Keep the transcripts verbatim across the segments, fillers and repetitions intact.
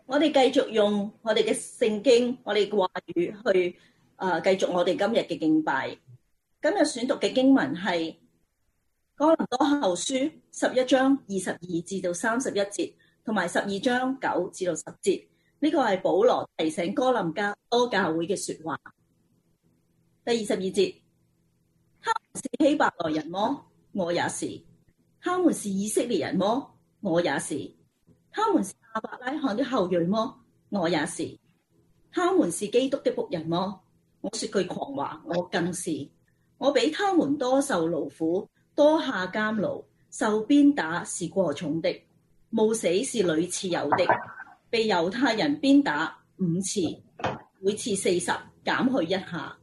我哋繼續用我哋嘅聖經，我哋嘅話語去誒、呃、繼續我哋今日嘅敬拜。今日選讀嘅經文係哥林多後書十一章二十二至到三十一節，同埋十二章九至到十節。呢、這個係保羅提醒哥林多教會嘅說話。第二十二節，他們是希伯來人麼？我也是。他們是以色列人麼？我也是。他們是亞伯拉罕的後裔麼？我也是。他們是基督的僕人麼？我說句狂話，我更是。我比他們多受勞苦，多下監牢，受鞭打是過重的，冒死是屢次有的。被猶太人鞭打五次，每次四十，減去一下。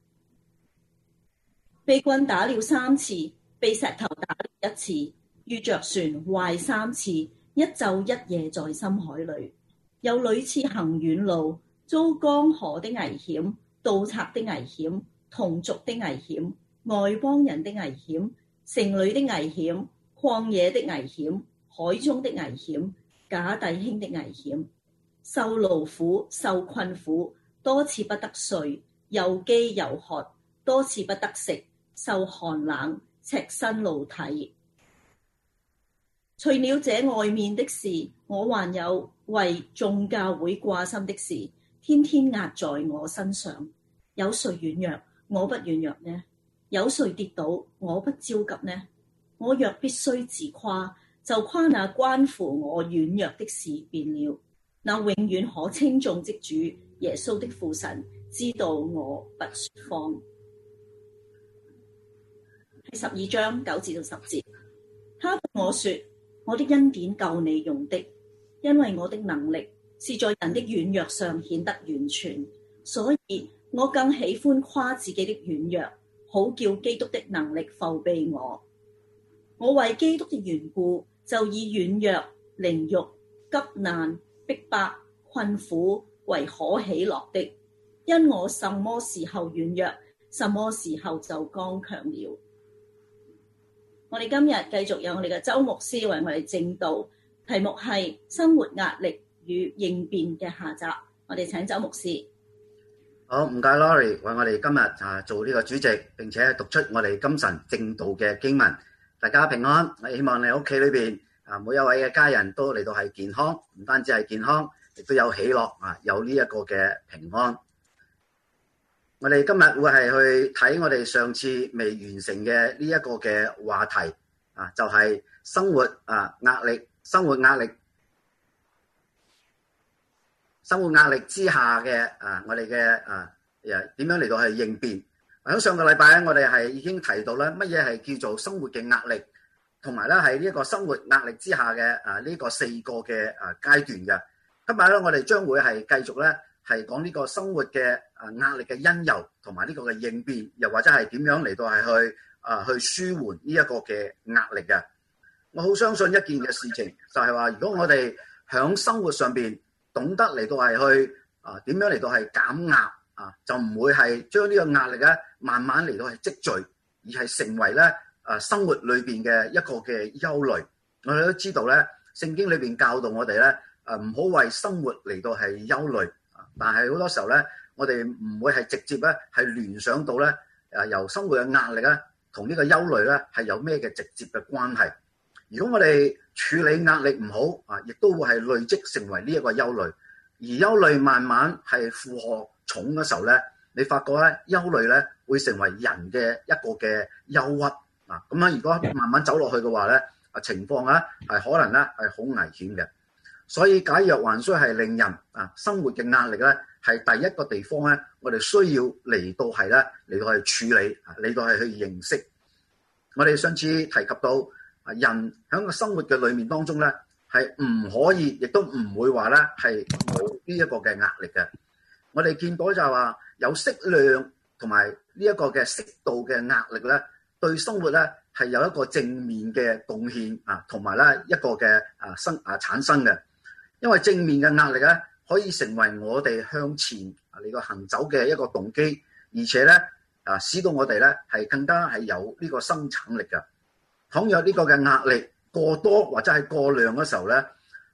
被棍打了三次，被石頭打了一次，遇着船壞三次，一晝一夜在深海裏，又屢次行遠路，遭江河的危險、盜賊的危險、同族的危險、外邦人的危險、城裏的危險、曠野的危險、海中的危險、假弟兄的危險，受勞苦、受困苦，多次不得睡，又飢又渴，多次不得食，受寒冷，赤身露體。除了這外面的事，我還有為眾教會掛心的事，天天壓在我身上。有誰軟弱，我不軟弱呢？有誰跌倒，我不焦急呢？我若必須自誇，就誇那關乎我軟弱的事變了。那永遠可稱頌的主耶穌的父神知道我不說謊。第十二章九至到十節，他對我說：我的恩典夠你用的，因為我的能力是在人的軟弱上顯得完全，所以我更喜歡誇自己的軟弱，好叫基督的能力覆庇我。我為基督的緣故，就以軟弱、凌辱、急難、逼迫、困苦為可喜樂的，因我什麼時候軟弱，什麼時候就剛強了。我哋今日繼續有我哋嘅周牧師為我哋證道，題目係生活壓力與應變嘅下集。我哋請周牧師。 好，唔該 Lori 為我哋今日啊做呢個主席，並且讀出我哋今晨證道嘅經文。大家平安，我希望你屋企裏邊啊每一位嘅家人都嚟到係健康，唔單止係健康，亦都有喜樂啊，有呢一個嘅平安。我哋今日會係去睇我哋上次未完成嘅呢一個嘅話題啊，就係生活啊壓力，生活壓力，生活壓力之下嘅啊，我哋嘅啊誒點樣嚟到係應變。喺上個禮拜咧，我哋係已經提到咧乜嘢係叫做生活嘅壓力，同埋咧係呢一個生活壓力之下嘅啊呢個四個嘅啊階段嘅。今日咧，我哋將會係繼續咧係講呢個生活嘅啊壓力嘅因由，同埋呢個嘅應變，又或者係點樣嚟到係去啊去舒緩呢一個嘅壓力嘅。我好相信一件嘅事情，就係話，如果我哋喺生活上邊懂得嚟到係去啊點樣嚟到係減壓啊，就唔會係將呢個壓力咧慢慢嚟到係積聚，而係成為咧啊生活裏邊嘅一個嘅憂慮。我哋都知道咧，聖經裏邊教導我哋咧。誒唔好為生活嚟到係憂慮，但係好多時候咧，我哋唔會係直接咧係聯想到咧誒由生活嘅壓力咧同呢個憂慮咧係有咩嘅直接嘅關係。如果我哋處理壓力唔好啊，亦都會係累積成為呢一個憂慮，而憂慮慢慢係負荷重嘅時候咧，你發覺咧憂慮咧會成為人嘅一個嘅憂鬱啊。咁樣如果慢慢走落去嘅話咧，啊情況咧係可能咧係好危險嘅。所以假若還需係令人啊生活嘅壓力咧，係第一個地方咧，我哋需要嚟到係咧嚟到係處理，嚟到係去認識。我哋上次提及到啊，人喺個生活嘅裏面當中咧，係唔可以，亦都唔會話咧係冇呢一個嘅壓力嘅。我哋見到就係話有適量同埋呢一個嘅適度嘅壓力咧，對生活咧係有一個正面嘅貢獻啊，同埋咧一個嘅啊生啊產生嘅。因為正面嘅壓力咧，可以成為我哋向前啊呢個行走嘅一個動機，而且咧啊，使到我哋咧係更加係有呢個生產力嘅。倘若呢個嘅壓力過多或者係過量嘅時候咧，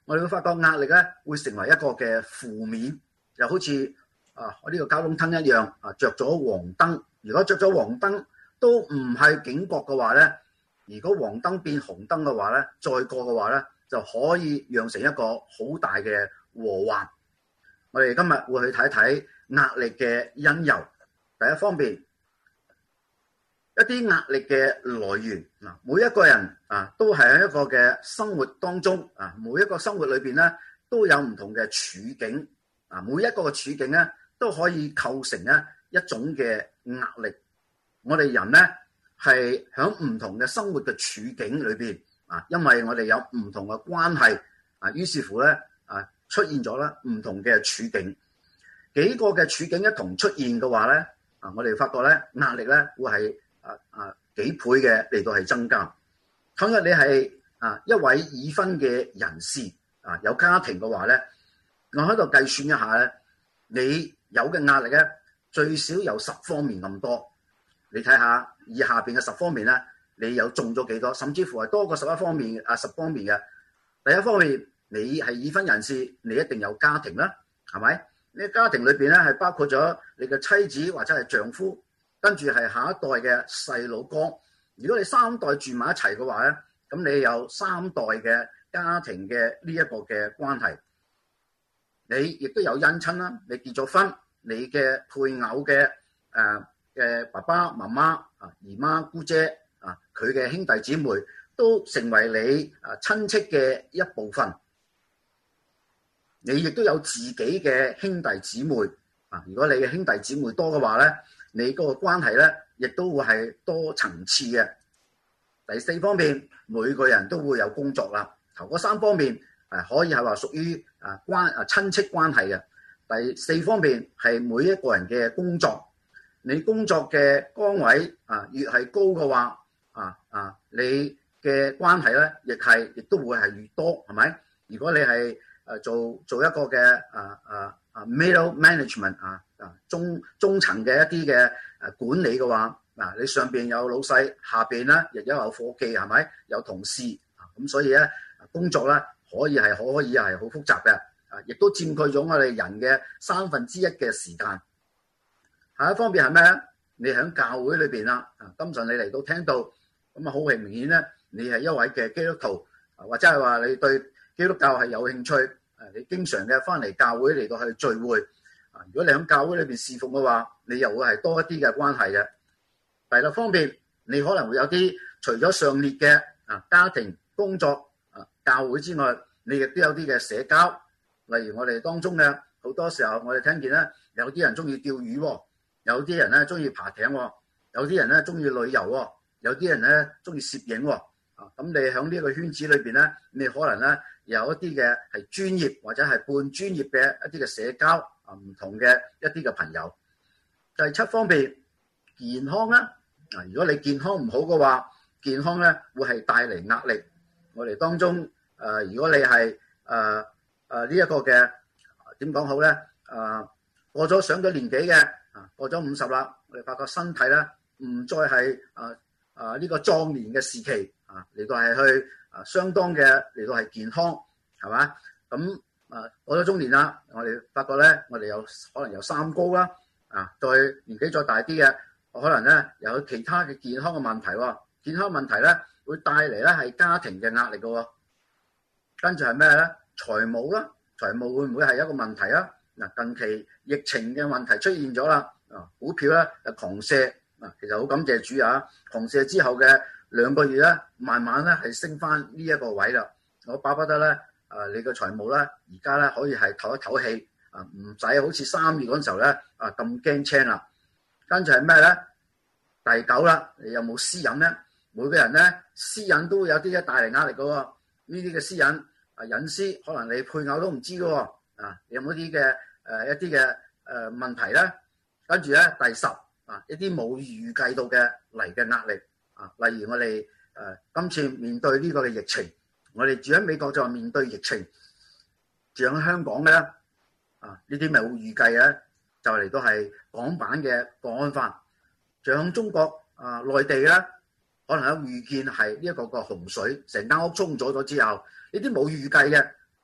我哋會發覺壓力咧會成為一個嘅負面，就好似啊我呢個交通燈一樣啊，着咗黃燈。如果着咗黃燈都唔係警覺嘅話咧，如果黃燈變紅燈嘅話咧，再過嘅話咧，就可以釀成一個好大嘅禍患。我哋今日會去睇睇壓力嘅因由。第一方面，一啲壓力嘅來源嗱，每一個人啊都係喺一個嘅生活當中啊，每一個生活裏邊咧都有唔同嘅處境啊，每一個嘅處境咧都可以構成咧一種嘅壓力。我哋人咧係喺唔同嘅生活嘅處境裏邊啊，因為我哋有唔同嘅關係啊，於是乎咧啊出現咗啦唔同嘅處境，幾個嘅處境一同出現嘅話咧啊，我哋發覺咧壓力咧會係啊啊幾倍嘅嚟到係增加。倘若你係啊一位已婚嘅人士啊，有家庭嘅話咧，我喺度計算一下咧，你有嘅壓力咧最少有十方面咁多。你睇下以下邊嘅十方面咧，你有中咗幾多？甚至乎係多過十一方面啊十方面嘅。第一方面，你係已婚人士，你一定有家庭啦，係咪？呢個家庭裏邊咧係包括咗你嘅妻子或者係丈夫，跟住係下一代嘅細佬哥。如果你三代住埋一齊嘅話咧，咁你有三代嘅家庭嘅呢一個嘅關係。你亦都有姻親啦，你結咗婚，你嘅配偶嘅誒。呃嘅爸爸媽媽啊、姨媽姑姐啊，佢嘅兄弟姊妹都成為你啊親戚嘅一部分。你亦都有自己嘅兄弟姊妹啊。如果你嘅兄弟姊妹多嘅話咧，你嗰個關係咧亦都會係多層次嘅。第四方面，每個人都會有工作啦。頭嗰三方面啊，可以係話屬於啊關啊親戚關係嘅。第四方面係每一個人嘅工作。你工作嘅崗位啊，越係高嘅話，啊啊，你嘅關係咧，亦係亦都會係越多，係咪？如果你係誒做做一個嘅啊啊啊 middle management 啊啊中中層嘅一啲嘅誒管理嘅話，嗱你上邊有老細，下邊咧亦都有夥計，係咪？有同事啊，咁所以咧工作咧可以係可以係好複雜嘅，啊，亦都佔據咗我哋人嘅三分之一嘅時間。下一方面係咩咧？你喺教會裏邊啦，啊，今晨你嚟到聽到，咁啊好係明顯咧，你係一位嘅基督徒，或者係話你對基督教係有興趣，誒，你經常嘅翻嚟教會嚟到去聚會，啊，如果你喺教會裏邊侍奉嘅話，你又會係多一啲嘅關係嘅。第六方面，你可能會有啲除咗上列嘅啊家庭、工作、啊教會之外，你亦都有啲嘅社交，例如我哋當中嘅好多時候，我哋聽見咧有啲人中意釣魚喎。有啲人咧中意爬艇喎，有啲人咧中意旅遊喎，有啲人咧中意攝影喎。啊，咁你喺呢一個圈子裏邊咧，你可能咧有一啲嘅係專業或者係半專業嘅一啲嘅社交啊，唔同嘅一啲嘅朋友。第七方面，健康啦。啊，如果你健康唔好嘅話，健康咧會係帶嚟壓力。我哋當中誒、呃，如果你係誒誒呢一個嘅點講好咧？誒、呃、過咗上咗年紀嘅。啊，過咗五十啦，我哋發覺身體咧唔再係啊啊呢個壯年嘅時期啊，嚟到係去啊相當嘅嚟到係健康，係嘛？咁啊過咗中年啦，我哋發覺咧，我哋有可能有三高啦，啊再年紀再大啲嘅，可能咧有其他嘅健康嘅問題喎，健康問題咧會帶嚟咧係家庭嘅壓力嘅喎，跟住係咩咧？財務啦，財務會唔會係一個問題啊？嗱，近期疫情嘅問題出現咗啦，啊，股票咧就狂瀉，啊，其實好感謝主啊，狂瀉之後嘅兩個月咧，慢慢咧係升翻呢一個位啦。我巴不得咧，啊，你嘅財務咧而家咧可以係唞一唞氣，啊，唔使好似三月嗰陣時候咧啊咁驚青啦。跟住係咩咧？第九啦，你有冇私隱咧？每個人咧私隱都會有啲嘅帶嚟壓力嘅喎，呢啲嘅私隱啊隱私，可能你配偶都唔知嘅喎。啊，有冇啲嘅誒一啲嘅誒問題咧？跟住咧第十啊，一啲冇預計到嘅嚟嘅壓力啊，例如我哋誒、呃、今次面對呢個嘅疫情，我哋住喺美國就話面對疫情，住喺香港嘅咧啊，呢啲咪冇預計嘅，就嚟到係港版嘅國安法，住喺中國啊內地咧，可能有預見係呢一個個洪水，成間屋沖咗咗之後，呢啲冇預計嘅。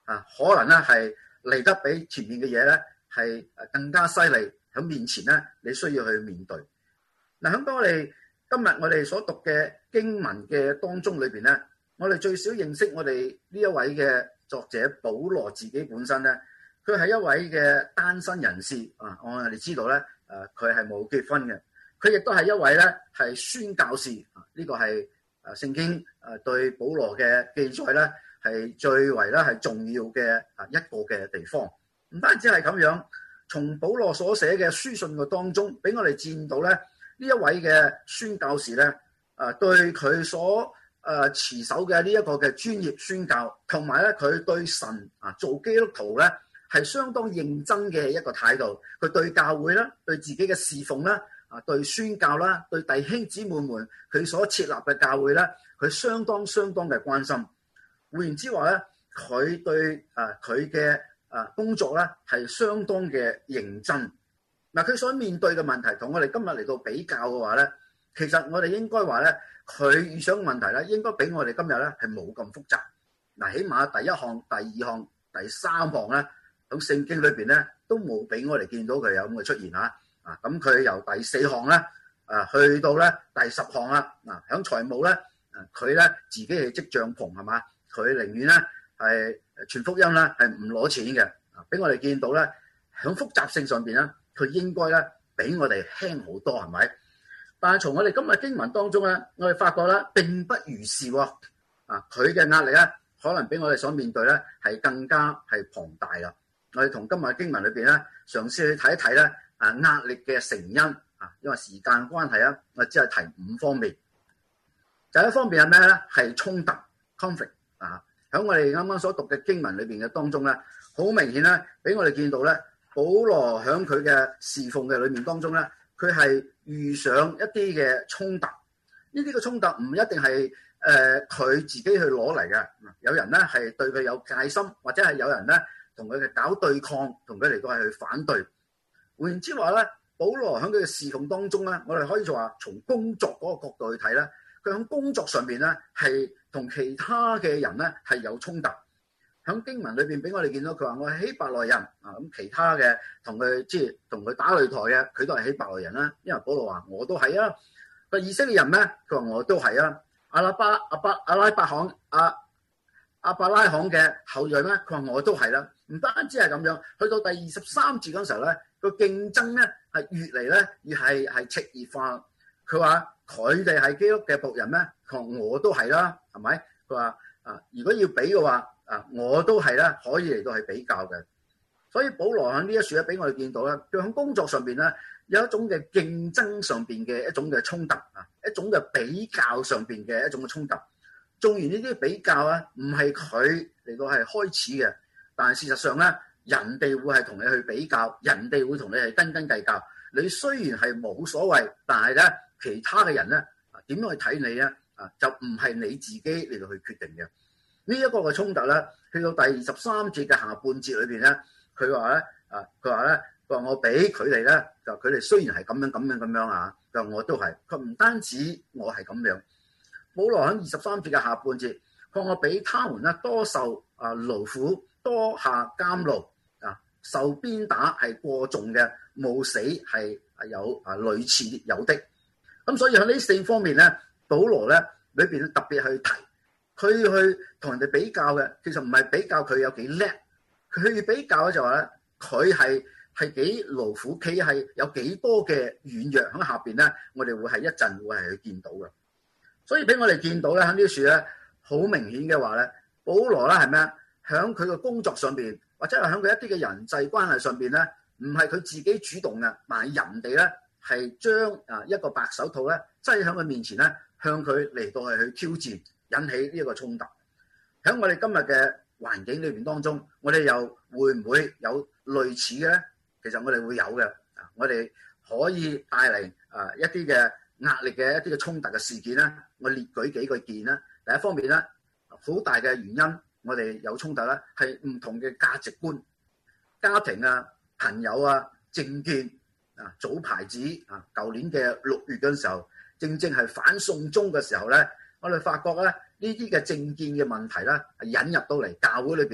啊，可能咧係嚟得比前面嘅嘢咧係更加犀利，喺面前咧你需要去面對。嗱，喺我哋今日我哋所讀嘅經文嘅當中裏邊咧，我哋最少認識我哋呢一位嘅作者保羅自己本身咧，佢係一位嘅單身人士啊！我哋知道咧，誒佢係冇結婚嘅，佢亦都係一位咧係宣教士啊！呢個係誒聖經誒對保羅嘅記載咧係最為咧係重要嘅啊一個嘅地方。唔單止係咁樣，從保羅所寫嘅書信嘅當中，俾我哋見到咧呢一位嘅宣教士咧誒對佢所誒持守嘅呢一個嘅專業宣教，同埋咧佢對神啊做基督徒咧係相當認真嘅一個態度。佢對教會啦，對自己嘅侍奉啦，啊對宣教啦，對弟兄姊妹們佢所設立嘅教會咧，佢相當相當嘅關心。換言之話咧，佢對啊佢嘅啊工作咧係相當嘅認真。嗱，佢所面對嘅問題同我哋今日嚟到比較嘅話咧，其實我哋應該話咧，佢遇上嘅問題咧，應該比我哋今日咧係冇咁複雜。嗱，起碼第一項、第二項、第三項咧，喺聖經裏邊咧都冇俾我哋見到佢有咁嘅出現嚇。啊，咁佢由第四項咧啊去到咧第十項啦。嗱，喺財務咧，啊佢咧自己係織帳篷係嘛，佢寧願咧係傳福音啦，係唔攞錢嘅。啊，俾我哋見到咧，喺複雜性上邊咧，佢應該咧比我哋輕好多係咪？但係從我哋今日經文當中咧，我哋發覺咧並不如是喎。啊，佢嘅壓力咧，可能比我哋所面對咧係更加係龐大啦。我哋同今日經文裏邊咧，嘗試去睇一睇咧啊壓力嘅成因啊，因為時間關係啊，我只係提五方面。第一方面係咩咧？係衝突 conflict 啊。喺我哋啱啱所讀嘅經文裏邊嘅當中咧，好明顯咧，俾我哋見到咧，保羅喺佢嘅侍奉嘅裏面當中咧，佢係遇上一啲嘅衝突。呢啲嘅衝突唔一定係誒佢自己去攞嚟嘅，有人咧係對佢有戒心，或者係有人咧同佢嘅搞對抗，同佢嚟到係去反對。換言之話咧，保羅喺佢嘅侍奉當中咧，我哋可以話從工作嗰個角度去睇咧，佢喺工作上邊咧係同其他嘅人咧係有衝突。喺經文裏邊俾我哋見到佢話我係希伯來人啊，咁其他嘅同佢即係同佢打擂台嘅，佢都係希伯來人啦。因為保羅話我都係啊，個以色列人咩？佢話我都係啊。阿拉巴阿巴阿拉伯罕阿阿伯拉罕嘅後裔咩？佢話我都係啦。唔單止係咁樣，去到第二十三節嗰時候咧，個競爭咧係越嚟咧越係係熾熱化。佢話佢哋係基督嘅僕人咩？佢話我都係啦，係咪？佢話啊，如果要比嘅話。啊！我都係咧，可以嚟到係比較嘅，所以保羅喺呢一處咧，俾我哋見到咧，佢喺工作上邊咧有一種嘅競爭上邊嘅一種嘅衝突啊，一種嘅比較上邊嘅一種嘅衝突。縱然呢啲比較啊，唔係佢嚟到係開始嘅，但係事實上咧，人哋會係同你去比較，人哋會同你係斤斤計較。你雖然係冇所謂，但係咧，其他嘅人咧啊，點樣去睇你咧啊，就唔係你自己嚟到去決定嘅。呢一個嘅衝突咧，去到第二十三節嘅下半節裏邊咧，佢話咧啊，佢話咧，佢話我俾佢哋咧，就佢哋雖然係咁樣咁樣咁樣啊，就我都係，佢唔單止我係咁樣。保羅喺二十三節嘅下半節，佢話我俾他們咧多受啊勞苦，多下監牢啊，受鞭打係過重嘅，冒死係係有啊類似有的。咁所以喺呢四方面咧，保羅咧裏邊特別去提。佢去同人哋比較嘅，其實唔係比較佢有幾叻，佢去比較咧就話咧，佢係係幾勞苦，佢係有幾多嘅軟弱喺下邊咧，我哋會係一陣會係去見到嘅。所以俾我哋見到咧喺呢處咧，好明顯嘅話咧，保羅咧係咩啊？喺佢嘅工作上邊，或者係喺佢一啲嘅人際關係上邊咧，唔係佢自己主動嘅，但係人哋咧係將啊一個白手套咧擠喺佢面前咧，向佢嚟到係去挑戰。引起呢一個衝突，喺我哋今日嘅環境裏邊當中，我哋又會唔會有類似嘅咧？其實我哋會有嘅，啊，我哋可以帶嚟啊一啲嘅壓力嘅一啲嘅衝突嘅事件咧。我列舉幾個件啦。第一方面咧，好大嘅原因，我哋有衝突咧，係唔同嘅價值觀、家庭啊、朋友啊、政見啊。早排子啊，舊年嘅六月嗰陣時候，正正係反送中嘅時候咧。我哋發覺咧，呢啲嘅政見嘅問題咧，係引入到嚟教會裏邊咧，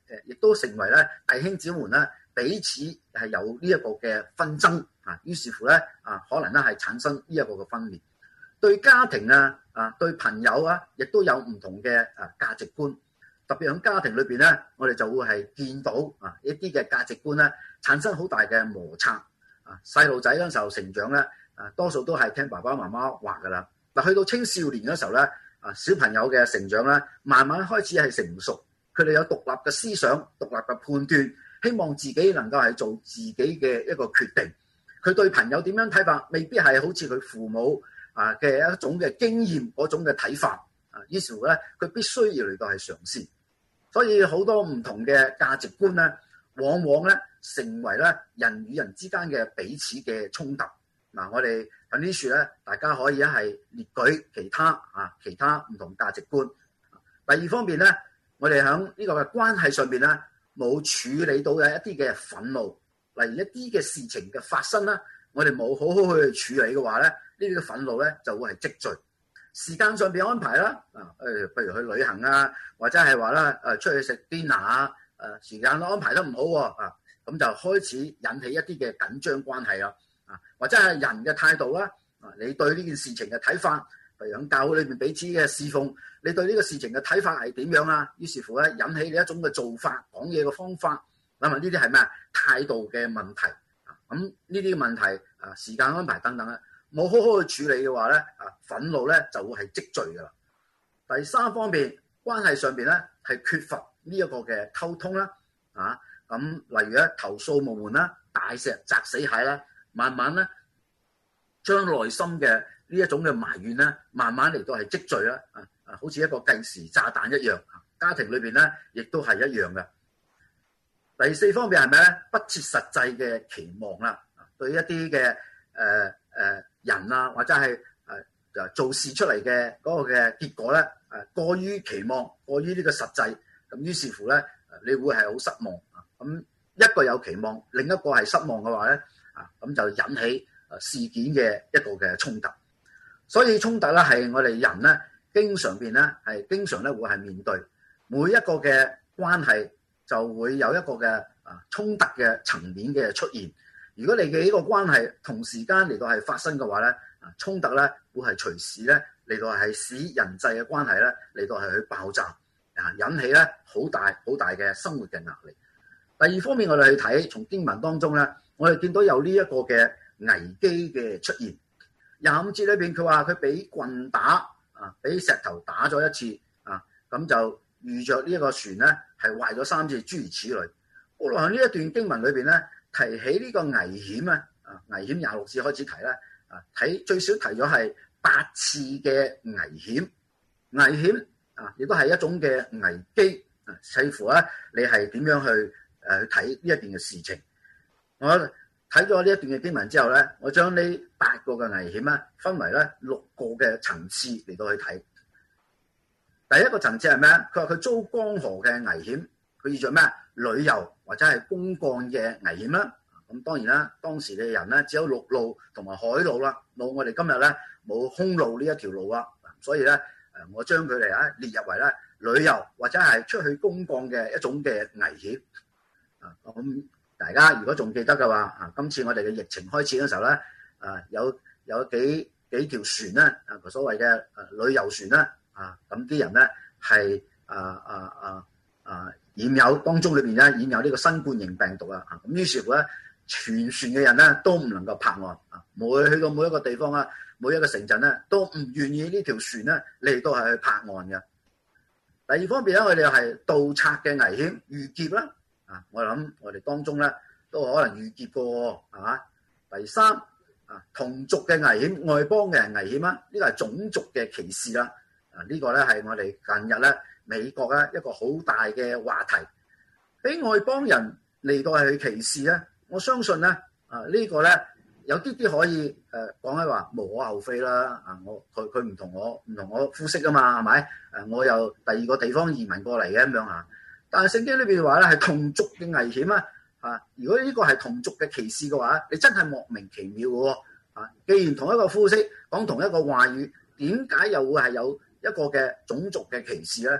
誒亦都成為咧弟兄姊妹咧彼此係有呢一個嘅紛爭啊，於是乎咧啊，可能咧係產生呢一個嘅分裂。對家庭啊啊，對朋友啊，亦都有唔同嘅啊價值觀。特別喺家庭裏邊咧，我哋就會係見到啊一啲嘅價值觀咧產生好大嘅摩擦啊。細路仔嗰陣時候成長咧啊，多數都係聽爸爸媽媽話㗎啦。嗱，去到青少年嗰時候咧啊，小朋友嘅成長咧，慢慢開始係成熟，佢哋有獨立嘅思想、獨立嘅判斷，希望自己能夠係做自己嘅一個決定。佢對朋友點樣睇法，未必係好似佢父母啊嘅一種嘅經驗嗰種嘅睇法啊。於是乎咧，佢必須要嚟到係嘗試。所以好多唔同嘅價值觀咧，往往咧成為咧人與人之間嘅彼此嘅衝突。嗱，我哋喺呢處咧，大家可以一係列舉其他啊其他唔同價值觀。第二方面咧，我哋喺呢個嘅關係上邊咧，冇處理到嘅一啲嘅憤怒，例如一啲嘅事情嘅發生啦，我哋冇好好去處理嘅話咧，呢啲嘅憤怒咧就會係積聚。時間上邊安排啦，啊誒，譬如去旅行啊，或者係話啦，誒出去食 dinner 啊，誒時間都安排得唔好喎，啊咁就開始引起一啲嘅緊張關係啦，啊或者係人嘅態度啦，啊你對呢件事情嘅睇法，譬如喺教會裏面彼此嘅侍奉，你對呢個事情嘅睇法係點樣啊？於是乎咧，引起你一種嘅做法、講嘢嘅方法，諗下呢啲係咩啊？態度嘅問題，啊咁呢啲問題啊，時間安排等等咧。冇好好去處理嘅話咧，啊憤怒咧就會係積聚㗎啦。第三方面，關係上邊咧係缺乏呢一個嘅溝通啦，啊咁例如咧投訴無門啦，大石砸死蟹啦，慢慢咧將內心嘅呢一種嘅埋怨咧，慢慢嚟到係積聚啦，啊啊好似一個計時炸彈一樣。家庭裏邊咧亦都係一樣嘅。第四方面係咩咧？不切實際嘅期望啦，對一啲嘅誒誒人啊，或者係誒誒做事出嚟嘅嗰個嘅結果咧，誒過於期望，過於呢個實際，咁於是乎咧，你會係好失望啊！咁一個有期望，另一個係失望嘅話咧，啊咁就引起誒事件嘅一個嘅衝突。所以衝突咧係我哋人咧經常邊咧係經常咧會係面對每一個嘅關係就會有一個嘅啊衝突嘅層面嘅出現。如果你嘅呢個關係同時間嚟到係發生嘅話咧，啊衝突咧會係隨時咧嚟到係使人際嘅關係咧嚟到係去爆炸，啊引起咧好大好大嘅生活嘅壓力。第二方面，我哋去睇從經文當中咧，我哋見到有呢一個嘅危機嘅出現。廿五節裏邊佢話佢俾棍打啊，俾石頭打咗一次啊，咁就遇着呢一個船咧係壞咗三次，諸如此類。好啦，喺呢一段經文裏邊咧，提起呢個危險啊，啊危險廿六節開始提啦，啊睇最少提咗係八次嘅危險，危險啊，亦都係一種嘅危機啊，視乎咧你係點樣去誒去睇呢一段嘅事情。我睇咗呢一段嘅經文之後咧，我將呢八個嘅危險咧分為咧六個嘅層次嚟到去睇。第一個層次係咩？佢話佢遭江河嘅危險，佢意著咩？旅遊或者係公幹嘅危險啦。咁當然啦，當時嘅人咧只有陸路同埋海路啦，冇我哋今日咧冇空路呢一條路啊。所以咧誒，我將佢哋啊列入為咧旅遊或者係出去公幹嘅一種嘅危險啊。咁大家如果仲記得嘅話啊，今次我哋嘅疫情開始嘅時候咧，啊有有幾幾條船咧啊，所謂嘅誒旅遊船啦啊，咁啲人咧係啊啊啊啊染有當中裏邊咧染有呢個新冠型病毒啊，咁於是乎咧全船嘅人咧都唔能夠泊岸啊，每去到每一個地方啊，每一個城鎮咧都唔願意呢條船咧嚟到係去泊岸嘅。第二方面咧，我哋係盜賊嘅危險，遇劫啦。啊！我諗我哋當中咧都可能遇劫過，係嘛？第三啊，同族嘅危險，外邦嘅人危險啦，呢個係種族嘅歧視啦。啊，呢個咧係我哋近日咧美國咧一個好大嘅話題，俾外邦人嚟到係去歧視咧。我相信咧啊，呢個咧有啲啲可以誒講喺話無可厚非啦。啊，我佢佢唔同我唔同我膚色啊嘛，係咪？誒，我又第二個地方移民過嚟嘅咁樣嚇。但係聖經裏邊話咧係同族嘅危險啊！啊，如果呢個係同族嘅歧視嘅話，你真係莫名其妙嘅喎！啊，既然同一個膚色講同一個話語，點解又會係有一個嘅種族嘅歧視咧？咁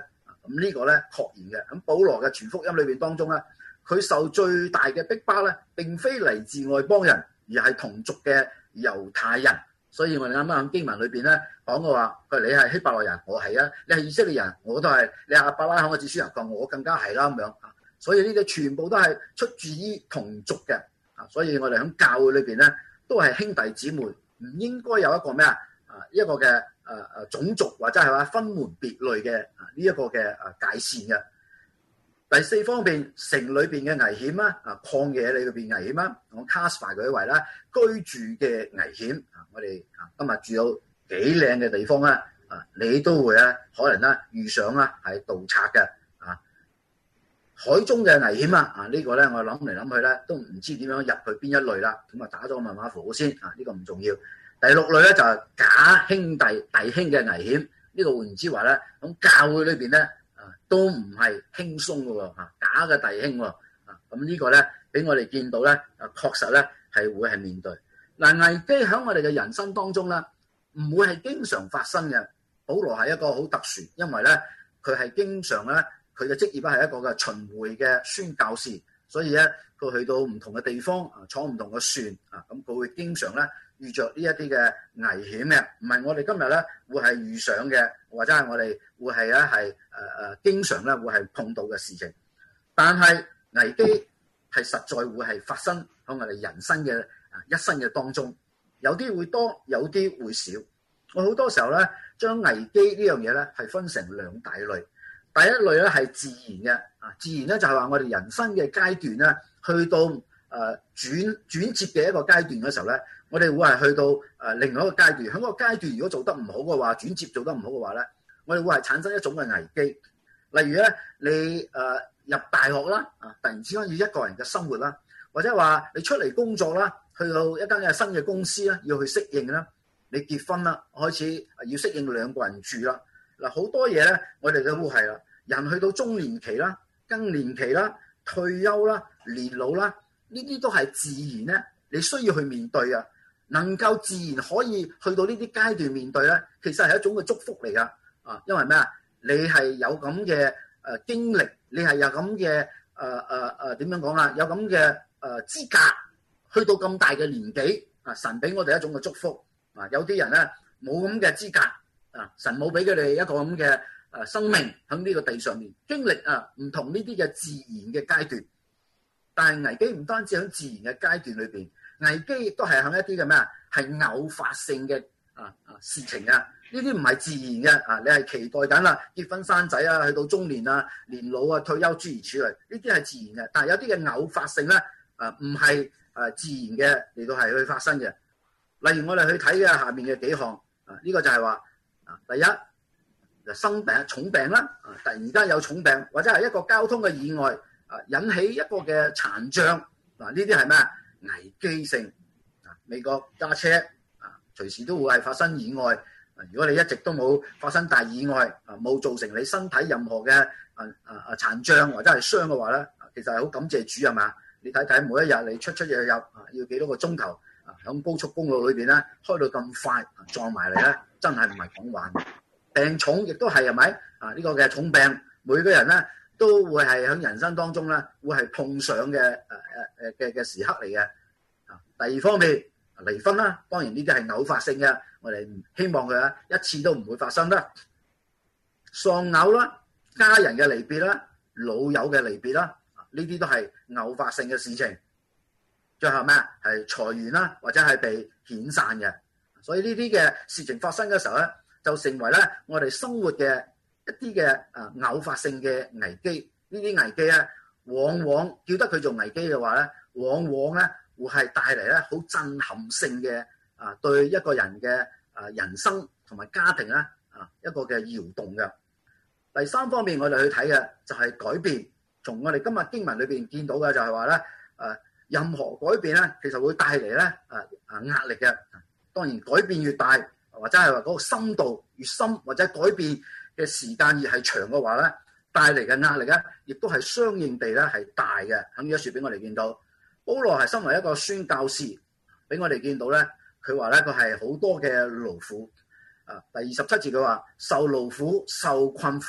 咁呢個咧確然嘅。咁保羅嘅全福音裏邊當中咧，佢受最大嘅逼迫咧，並非嚟自外邦人，而係同族嘅猶太人。所以我哋啱啱喺經文裏邊咧講嘅話，佢話你係希伯來人，我係啊；你係以色列人，我都係；你係亞伯拉罕嘅子孫人，講我更加係啦咁樣。所以呢啲全部都係出自於同族嘅。啊，所以我哋喺教會裏邊咧，都係兄弟姊妹，唔應該有一個咩啊？啊，一個嘅誒誒種族或者係話分門別類嘅啊呢一個嘅誒界線嘅。第四方面，城裏邊嘅危險啦，啊曠野裏邊危險啦，我 classify 佢為啦居住嘅危險。啊，我哋啊今日住到幾靚嘅地方啦，啊你都會咧可能咧遇上啦係盜賊嘅。海中嘅危險啊！啊、這個、呢個咧，我諗嚟諗去咧，都唔知點樣入去邊一類啦。咁啊，打咗個密碼符先啊！呢、這個唔重要。第六類咧就係、是、假兄弟弟兄嘅危險。呢、這個換言之話咧，咁教會裏邊咧啊，都唔係輕鬆嘅喎嚇，假嘅弟兄喎啊！咁呢個咧，俾我哋見到咧啊，確實咧係會係面對嗱危機喺我哋嘅人生當中咧，唔會係經常發生嘅。保羅係一個好特殊，因為咧佢係經常咧。佢嘅職業咧係一個嘅巡迴嘅宣教士，所以咧佢去到唔同嘅地方啊，坐唔同嘅船啊，咁佢會經常咧遇着呢一啲嘅危險嘅，唔係我哋今日咧會係遇上嘅，或者係我哋會係咧係誒誒經常咧會係碰到嘅事情。但係危機係實在會係發生喺我哋人生嘅啊一生嘅當中，有啲會多，有啲會少。我好多時候咧將危機呢樣嘢咧係分成兩大類。第一類咧係自然嘅，啊自然咧就係話我哋人生嘅階段咧，去到誒轉轉接嘅一個階段嘅時候咧，我哋會係去到誒另外一個階段。喺嗰個階段如果做得唔好嘅話，轉接做得唔好嘅話咧，我哋會係產生一種嘅危機。例如咧，你誒入大學啦，啊突然之間要一個人嘅生活啦，或者話你出嚟工作啦，去到一間嘅新嘅公司啦，要去適應啦，你結婚啦，開始要適應兩個人住啦，嗱好多嘢咧，我哋都會係啦。人去到中年期啦、更年期啦、退休啦、年老啦，呢啲都係自然咧，你需要去面對啊。能夠自然可以去到呢啲階段面對咧，其實係一種嘅祝福嚟噶啊！因為咩啊？你係有咁嘅誒經歷，你係有咁嘅誒誒誒點樣講啊？有咁嘅誒資格去到咁大嘅年紀啊！神俾我哋一種嘅祝福啊！有啲人咧冇咁嘅資格啊！神冇俾佢哋一個咁嘅。誒生命喺呢個地上面經歷啊，唔同呢啲嘅自然嘅階段，但係危機唔單止喺自然嘅階段裏邊，危機亦都係喺一啲嘅咩啊，係偶發性嘅啊啊事情啊，呢啲唔係自然嘅啊，你係期待緊啦，結婚生仔啊，去到中年啊、年老啊、退休諸如此類，呢啲係自然嘅，但係有啲嘅偶發性咧啊，唔係誒自然嘅嚟到係去發生嘅。例如我哋去睇嘅下面嘅幾項啊，呢、這個就係話啊，第一。生病重病啦，啊！突然間有重病，或者係一個交通嘅意外，啊，引起一個嘅殘障，嗱呢啲係咩？危機性啊！美國揸車啊，隨時都會係發生意外。啊，如果你一直都冇發生大意外，啊冇造成你身體任何嘅啊啊啊殘障或者係傷嘅話咧，其實係好感謝主係嘛？你睇睇每一日你出出入入啊，要幾多個鐘頭啊？響高速公路裏邊咧，開到咁快撞埋嚟咧，真係唔係講玩。病重亦都係係咪啊？呢個嘅重病，每個人咧都會係喺人生當中咧，會係碰上嘅誒誒誒嘅嘅時刻嚟嘅。啊，第二方面離婚啦，當然呢啲係偶發性嘅，我哋唔希望佢啊一次都唔會發生啦。喪偶啦，家人嘅離別啦，老友嘅離別啦，呢啲都係偶發性嘅事情。最後咩啊？係裁員啦，或者係被遣散嘅。所以呢啲嘅事情發生嘅時候咧，就成為咧我哋生活嘅一啲嘅啊偶發性嘅危機。呢啲危機咧，往往叫得佢做危機嘅話咧，往往咧會係帶嚟咧好震撼性嘅啊對一個人嘅啊人生同埋家庭咧啊一個嘅搖動嘅。第三方面我哋去睇嘅就係改變。從我哋今日經文裏邊見到嘅就係話咧誒任何改變咧其實會帶嚟咧啊啊壓力嘅。當然改變越大，或者係話嗰個深度越深，或者改變嘅時間越係長嘅話咧，帶嚟嘅壓力咧，亦都係相應地咧係大嘅。喺呢一處俾我哋見到，保羅係身為一個宣教士，俾我哋見到咧，佢話咧佢係好多嘅勞苦。啊，第二十七節佢話受勞苦、受困苦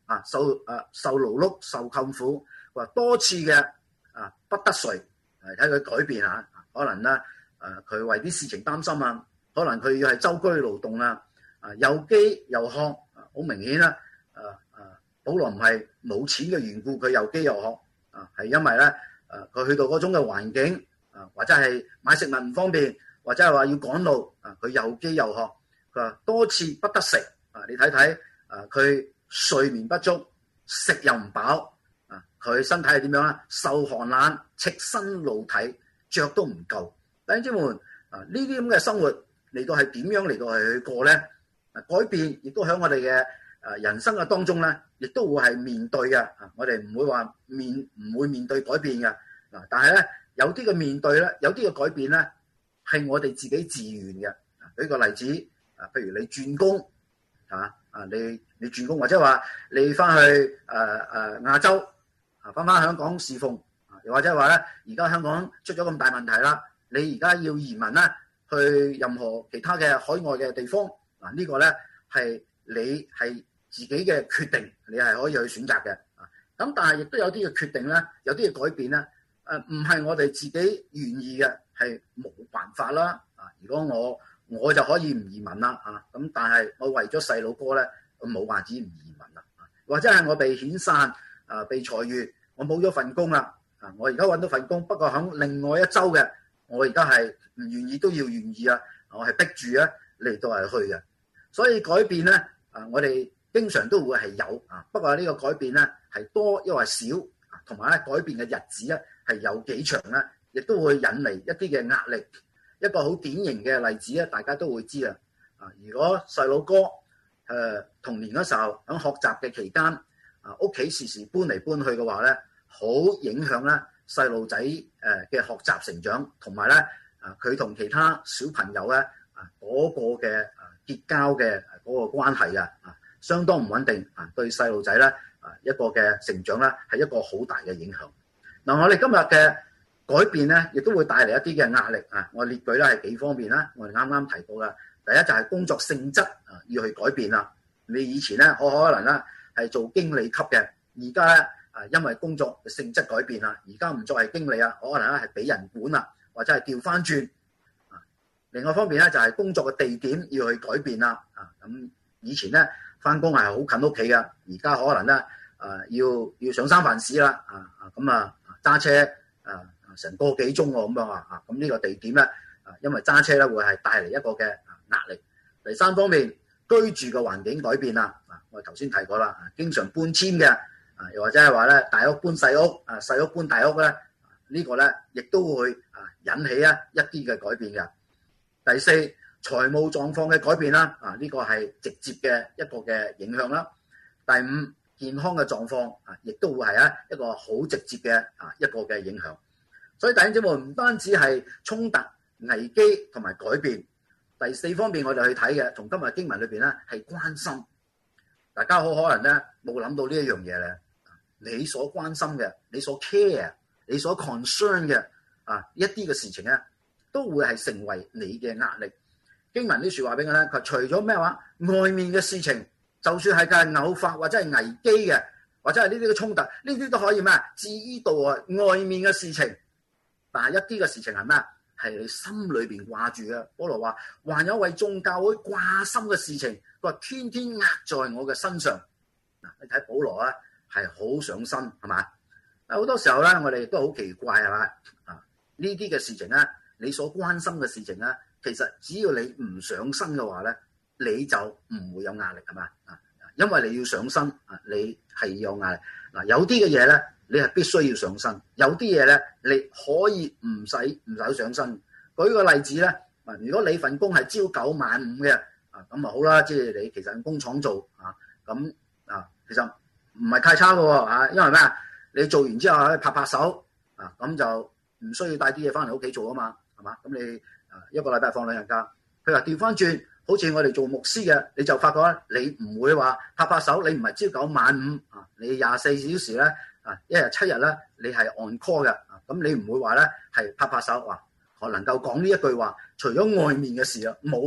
啊受啊受勞碌受困苦，話多次嘅啊不得睡，睇佢改變啊，可能咧誒佢為啲事情擔心啊，可能佢要係周居勞動啊，啊又飢又渴，好明顯啦，誒誒保羅唔係冇錢嘅緣故，佢又飢又渴啊，係因為咧誒佢去到嗰種嘅環境啊，或者係買食物唔方便，或者係話要趕路啊，佢又飢又渴，佢話多次不得食啊，你睇睇啊佢睡眠不足，食又唔飽啊，佢身體係點樣咧？受寒冷，赤身露體，着都唔夠。弟兄姊妹啊，呢啲咁嘅生活嚟到係點樣嚟到係去過咧？啊，改變亦都喺我哋嘅誒人生嘅當中咧，亦都會係面對嘅。啊，我哋唔會話面唔會面對改變嘅。嗱，但係咧有啲嘅面對咧，有啲嘅改變咧係我哋自己自願嘅。舉個例子啊，譬如你轉工啊啊，你你轉工或者話你翻去誒誒亞洲啊，翻翻香港侍奉啊，又或者話咧而家香港出咗咁大問題啦。你而家要移民咧，去任何其他嘅海外嘅地方，嗱、這個、呢個咧係你係自己嘅決定，你係可以去選擇嘅。啊，咁但係亦都有啲嘅決定咧，有啲嘅改變咧，誒唔係我哋自己願意嘅，係冇辦法啦。啊，如果我我就可以唔移民啦，啊咁但係我為咗細佬哥咧，我冇話子唔移民啦。或者係我被遣散，啊被裁員，我冇咗份工啦。啊，我而家揾到份工，不過喺另外一州嘅。我而家係唔願意都要願意啊！我係逼住咧嚟到係去嘅，所以改變咧啊，我哋經常都會係有啊，不過呢個改變咧係多抑或少，同埋咧改變嘅日子咧係有幾長咧，亦都會引嚟一啲嘅壓力。一個好典型嘅例子咧，大家都會知啊！啊，如果細佬哥誒童年嗰時候喺學習嘅期間啊，屋企時時搬嚟搬去嘅話咧，好影響咧。細路仔誒嘅學習成長，同埋咧啊，佢同其他小朋友咧啊嗰個嘅啊結交嘅嗰個關係啊啊，相當唔穩定啊，對細路仔咧啊一個嘅成長咧係一個好大嘅影響。嗱，我哋今日嘅改變咧，亦都會帶嚟一啲嘅壓力啊。我列舉咧係幾方面啦，我哋啱啱提到嘅第一就係工作性質啊，要去改變啦。你以前咧好可能咧係做經理級嘅，而家咧。啊，因為工作嘅性質改變啦，而家唔再係經理啊，可能咧係俾人管啦，或者係調翻轉。啊，另外一方面咧就係工作嘅地點要去改變啦。啊，咁以前咧翻工係好近屋企嘅，而家可能咧啊要要上三藩市啦。啊啊咁啊揸車啊成個幾鐘喎咁樣啊啊咁呢個地點咧啊，因為揸車咧會係帶嚟一個嘅壓力。第三方面居住嘅環境改變啦。啊，我頭先提過啦，經常搬遷嘅。啊，又或者係話咧，大屋搬細屋，啊細屋搬大屋咧，呢個咧亦都會啊引起啊一啲嘅改變嘅。第四，財務狀況嘅改變啦，啊呢個係直接嘅一個嘅影響啦。第五，健康嘅狀況啊，亦都會係啊一個好直接嘅啊一個嘅影響。所以弟兄姊妹唔單止係衝突、危機同埋改變，第四方面我哋去睇嘅，從今日經文裏邊咧係關心。大家好可能咧冇諗到呢一樣嘢咧。你所關心嘅，你所 care， 你所 concern 嘅啊，一啲嘅事情咧，都會係成為你嘅壓力。經文啲説話俾我咧，佢除咗咩話，外面嘅事情，就算係嘅偶發或者係危機嘅，或者係呢啲嘅衝突，呢啲都可以咩？至於到外面嘅事情，但係一啲嘅事情係咩？係你心裏邊掛住嘅。保羅話，還有為眾教會掛心嘅事情，佢話天天壓在我嘅身上。嗱，你睇保羅啊。係好上心係嘛？啊好多時候咧，我哋都好奇怪係嘛？啊呢啲嘅事情咧，你所關心嘅事情咧，其實只要你唔上身嘅話咧，你就唔會有壓力係嘛？啊，因為你要上身啊，你係有壓力。嗱，有啲嘅嘢咧，你係必須要上身；有啲嘢咧，你可以唔使唔使上身。舉個例子咧，啊，如果你份工係朝九晚五嘅，啊咁啊好啦，即係你其實喺工廠做啊，咁啊其實。唔係太差嘅喎，因為咩啊？你做完之後可以拍拍手啊，咁就唔需要帶啲嘢翻嚟屋企做啊嘛，係嘛？咁你啊一個禮拜放兩日假。佢話調翻轉，好似我哋做牧師嘅，你就發覺咧，你唔會話拍拍手，你唔係朝九晚五啊，你廿四小時咧啊，一日七日咧，你係 on call 嘅啊，咁你唔會話咧係拍拍手話，我能夠講呢一句話，除咗外面嘅事啊，冇啦，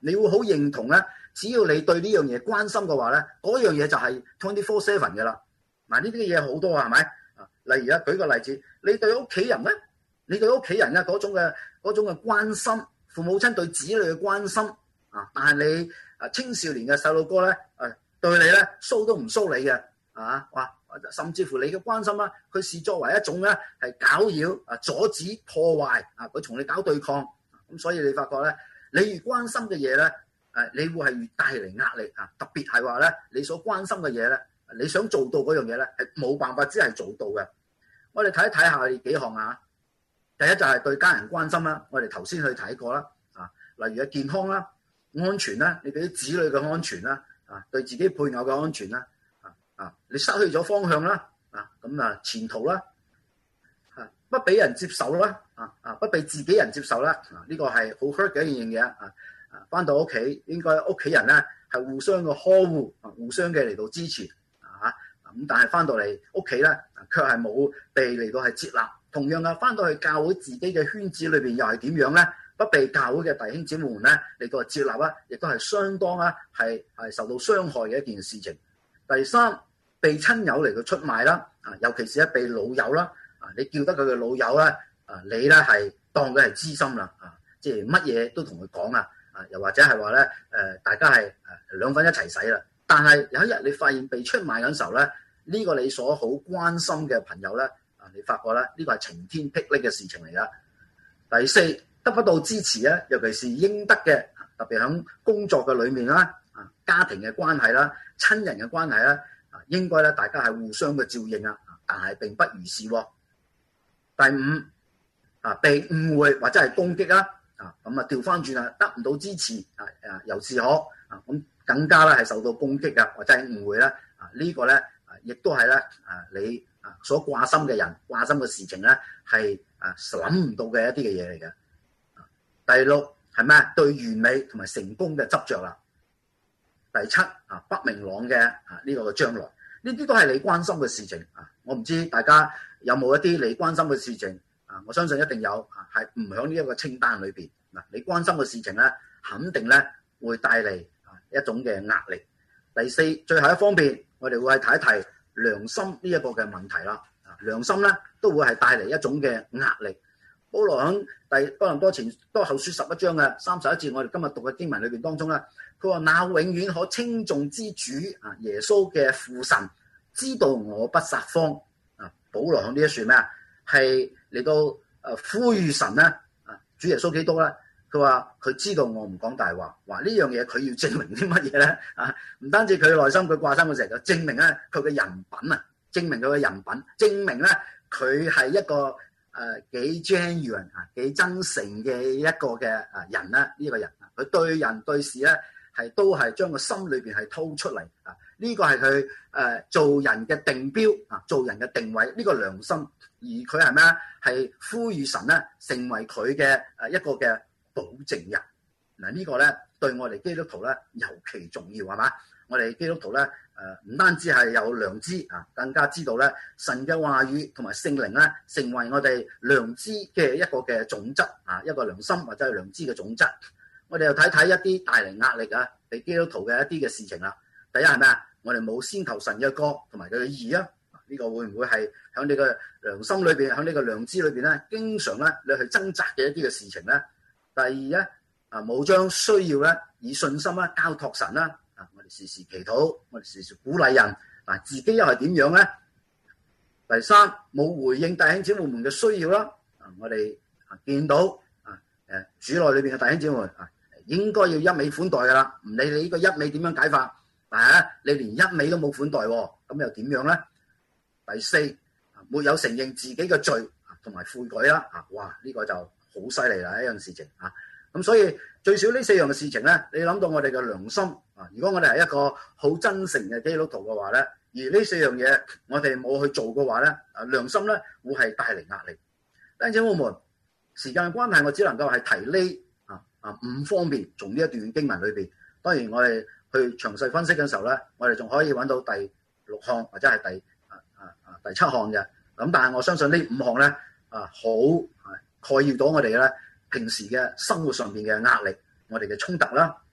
你會好認同咧。只要你對呢樣嘢關心嘅話咧，嗰樣嘢就係 twenty four seven 嘅啦。嗱，呢啲嘅嘢好多啊，係咪？啊，例如啊，舉個例子，你對屋企人咧，你對屋企人咧嗰種嘅嗰種嘅關心，父母親對子女嘅關心啊，但係你啊青少年嘅細路哥咧，誒對你咧騷都唔騷你嘅啊，哇！甚至乎你嘅關心啦，佢視作為一種咧係攪擾啊、阻止破壞啊，佢同你搞對抗。咁所以你發覺咧，你越關心嘅嘢咧，誒，你會係越帶嚟壓力啊！特別係話咧，你所關心嘅嘢咧，你想做到嗰樣嘢咧，係冇辦法只係做到嘅。我哋睇一睇下係幾項啊。第一就係對家人關心啦，我哋頭先去睇過啦，啊，例如嘅健康啦、安全啦，你對啲子女嘅安全啦，啊，對自己配偶嘅安全啦，啊啊，你失去咗方向啦，啊，咁啊前途啦，啊，不俾人接受啦，啊啊，不被自己人接受啦，啊，呢個係好 hurt 嘅一樣嘢啊。翻到屋企，應該屋企人咧係互相嘅呵護，互相嘅嚟到支持啊！咁但係翻到嚟屋企咧，卻係冇被嚟到係接納。同樣啊，翻到去教會自己嘅圈子裏邊又係點樣咧？不被教會嘅弟兄姊妹們咧嚟到接納啊，亦都係相當啊係係受到傷害嘅一件事情。第三，被親友嚟到出賣啦，啊，尤其是咧被老友啦，啊，你叫得佢嘅老友咧，啊，你咧係當佢係知心啦，啊，即係乜嘢都同佢講啊！啊，又或者係話咧，誒，大家係誒兩份一齊使啦。但係有一日你發現被出賣嗰陣時候咧，呢、這個你所好關心嘅朋友咧，啊，你發覺咧，呢個係晴天霹靂嘅事情嚟噶。第四，得不到支持咧，尤其是應得嘅，特別喺工作嘅裏面啦，啊，家庭嘅關係啦，親人嘅關係啦，啊，應該咧大家係互相嘅照應啊，但係並不如是喎。第五，啊，被誤會或者係攻擊啦。啊，咁啊調翻轉啊，得唔到支持啊啊，由是可啊，咁更加咧係受到攻擊啊，或者係誤會啦啊，呢個咧啊，亦都係咧啊，你啊所掛心嘅人掛心嘅事情咧，係啊諗唔到嘅一啲嘅嘢嚟嘅。第六係咩？對完美同埋成功嘅執着啦。第七啊，不明朗嘅啊呢個嘅將來，呢啲都係你關心嘅事情啊。我唔知大家有冇一啲你關心嘅事情。啊！我相信一定有啊，係唔喺呢一個清單裏邊嗱。你關心嘅事情咧，肯定咧會帶嚟啊一種嘅壓力。第四，最後一方面，我哋會係睇一睇良心呢一個嘅問題啦。啊，良心咧都會係帶嚟一種嘅壓力。保羅喺第哥林多前多後書十一章嘅三十一節，我哋今日讀嘅經文裏邊當中咧，佢話：那永遠可稱頌之主啊，耶穌嘅父神知道我不撒謊啊。保羅喺呢一説咩啊？係嚟到誒呼籲神咧，啊主耶穌基督咧，佢話佢知道我唔講大話，話呢樣嘢佢要證明啲乜嘢咧？啊，唔單止佢內心佢掛心嘅時候，證明咧佢嘅人品啊，證明佢嘅人品，證明咧佢係一個誒幾 genuine 啊幾真誠嘅一個嘅啊人咧，呢、這個人啊，佢對人對事咧係都係將個心裏邊係掏出嚟啊，呢、這個係佢誒做人嘅定標啊，做人嘅定位，呢、這個良心。而佢係咩啊？係呼籲神咧，成為佢嘅誒一個嘅保證人。嗱，呢個咧對我哋基督徒咧尤其重要，係嘛？我哋基督徒咧誒唔單止係有良知啊，更加知道咧神嘅話語同埋聖靈咧成為我哋良知嘅一個嘅種質啊，一個良心或者係良知嘅種質。我哋又睇睇一啲帶嚟壓力啊，俾基督徒嘅一啲嘅事情啦。第一係咩啊？我哋冇先求神嘅國同埋佢嘅義啊。呢個會唔會係喺你嘅良心裏邊，喺你嘅良知裏邊咧，經常咧你去掙扎嘅一啲嘅事情咧？第二咧，啊冇將需要咧以信心咧交託神啦，啊我哋時時祈禱，我哋時時鼓勵人，嗱自己又係點樣咧？第三，冇回應弟兄姊妹們嘅需要啦，啊我哋啊見到啊誒主內裏邊嘅弟兄姊妹啊，應該要一味款待噶啦，唔理你呢個一味點樣解法，但係咧你連一味都冇款待，咁又點樣咧？第四，沒有承認自己嘅罪同埋悔改啦，啊，哇，呢、這個就好犀利啦一樣事情啊！咁所以最少呢四樣嘅事情咧，你諗到我哋嘅良心啊，如果我哋係一個好真誠嘅基督徒嘅話咧，而呢四樣嘢我哋冇去做嘅話咧，啊，良心咧會係帶嚟壓力。弟兄姊妹們，時間關係，我只能夠係提呢啊啊五方面，從呢一段經文裏邊。當然我哋去詳細分析嘅時候咧，我哋仲可以揾到第六項或者係第。第七項嘅，咁但係我相信呢五項咧啊，好概要到我哋咧平時嘅生活上邊嘅壓力，我哋嘅衝突啦，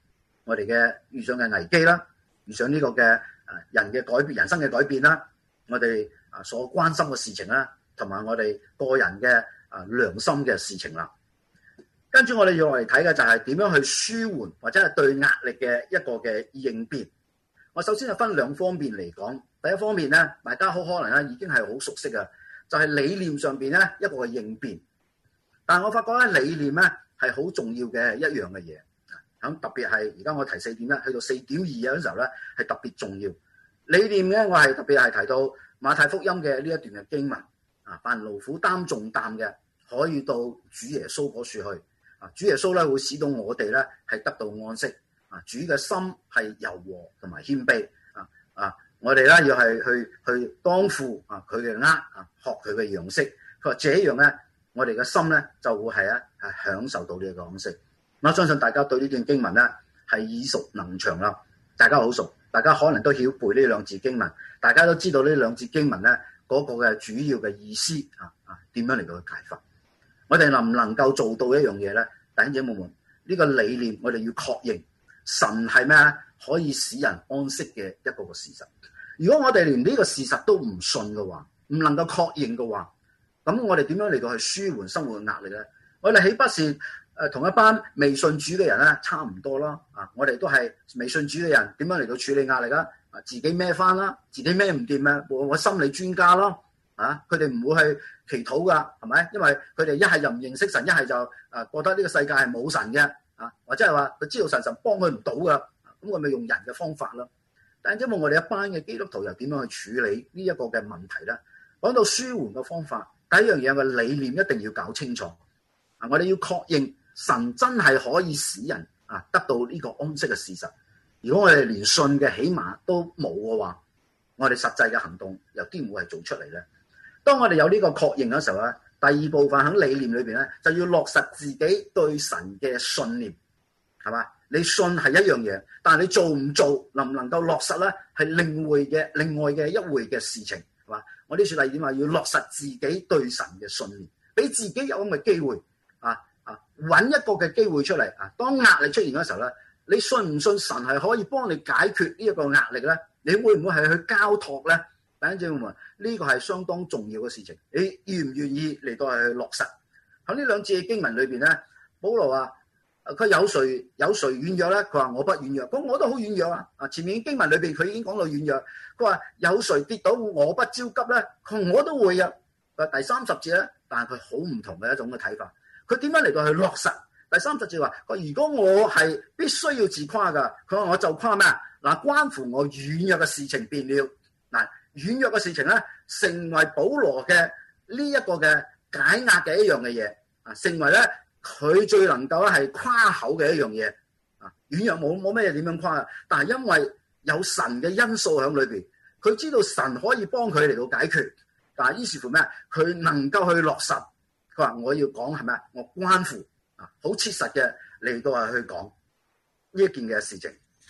我哋嘅遇上嘅危機啦，遇上呢個嘅誒人嘅改變、人生嘅改變啦，我哋啊所關心嘅事情啦，同埋我哋個人嘅啊良心嘅事情啦。跟住我哋要嚟睇嘅就係點樣去舒緩或者係對壓力嘅一個嘅應變。我首先係分兩方面嚟講。第一方面咧，大家好可能咧已經係好熟悉嘅，就係理念上邊咧一個嘅應變。但係我發覺咧理念咧係好重要嘅一樣嘅嘢。咁特別係而家我提四點咧，去到四點二嘅時候咧係特別重要。理念咧我係特別係提到馬太福音嘅呢一段嘅經文啊，凡勞苦擔重擔嘅可以到主耶穌嗰處去啊，主耶穌咧會使到我哋咧係得到安息啊，主嘅心係柔和同埋謙卑啊啊！我哋咧要係去去當負啊佢嘅軛啊，學佢嘅樣式。佢話這樣咧，我哋嘅心咧就會係啊係享受到呢一個安息。我相信大家對呢段經文咧係耳熟能詳啦，大家好熟，大家可能都曉背呢兩字經文，大家都知道呢兩字經文咧嗰個嘅主要嘅意思啊啊點樣嚟到去解法。我哋能唔能夠做到一樣嘢咧？弟兄姊妹們，呢個理念我哋要確認神係咩啊？可以使人安息嘅一個個事實。如果我哋連呢個事實都唔信嘅話，唔能夠確認嘅話，咁我哋點樣嚟到去舒緩生活嘅壓力咧？我哋豈不是誒同一班未信主嘅人咧差唔多啦？啊，我哋都係未信主嘅人，點樣嚟到處理壓力啊？啊，自己孭翻啦，自己孭唔掂啊！我我心理專家咯，啊，佢哋唔會去祈禱噶，係咪？因為佢哋一係就唔認識神，一係就誒覺得呢個世界係冇神嘅，啊，或者係話佢知道神神幫佢唔到噶，咁佢咪用人嘅方法咯？但係因為我哋一班嘅基督徒又點樣去處理呢一個嘅問題咧？講到舒緩嘅方法，第一樣嘢嘅理念一定要搞清楚。啊，我哋要確認神真係可以使人啊得到呢個安息嘅事實。如果我哋連信嘅起碼都冇嘅話，我哋實際嘅行動又點會係做出嚟咧？當我哋有呢個確認嘅時候咧，第二部分喺理念裏邊咧，就要落實自己對神嘅信念，係嘛？你信係一樣嘢，但係你做唔做，能唔能夠落實咧，係另外嘅另外嘅一回嘅事情，係嘛？我呢處第二點話要落實自己對神嘅信念，俾自己有咁嘅機會啊啊，揾一個嘅機會出嚟啊！當壓力出現嘅時候咧，你信唔信神係可以幫你解決呢一個壓力咧？你會唔會係去交託咧？弟兄姊妹們，呢個係相當重要嘅事情，你願唔願意嚟到係去落實？喺呢兩節嘅經文裏邊咧，保羅話。佢有誰有誰軟弱咧？佢話我不軟弱，咁我都好軟弱啊！啊，前面經文裏邊佢已經講到軟弱，佢話有誰跌倒我不焦急咧？佢我都會啊！第三十節咧，但係佢好唔同嘅一種嘅睇法。佢點樣嚟到去落實？第三十節話：佢如果我係必須要自誇㗎，佢話我就誇咩啊？嗱，關乎我軟弱嘅事情變了。嗱，軟弱嘅事情咧，成為保羅嘅呢一個嘅解壓嘅一樣嘅嘢啊，成為咧。佢最能夠咧係誇口嘅一樣嘢啊，軟弱冇冇咩嘢點樣誇啊？但係因為有神嘅因素喺裏邊，佢知道神可以幫佢嚟到解決。但係於是乎咩？佢能夠去落實。佢話我要講係咩？我關乎啊，好切實嘅嚟到係去講呢一件嘅事情。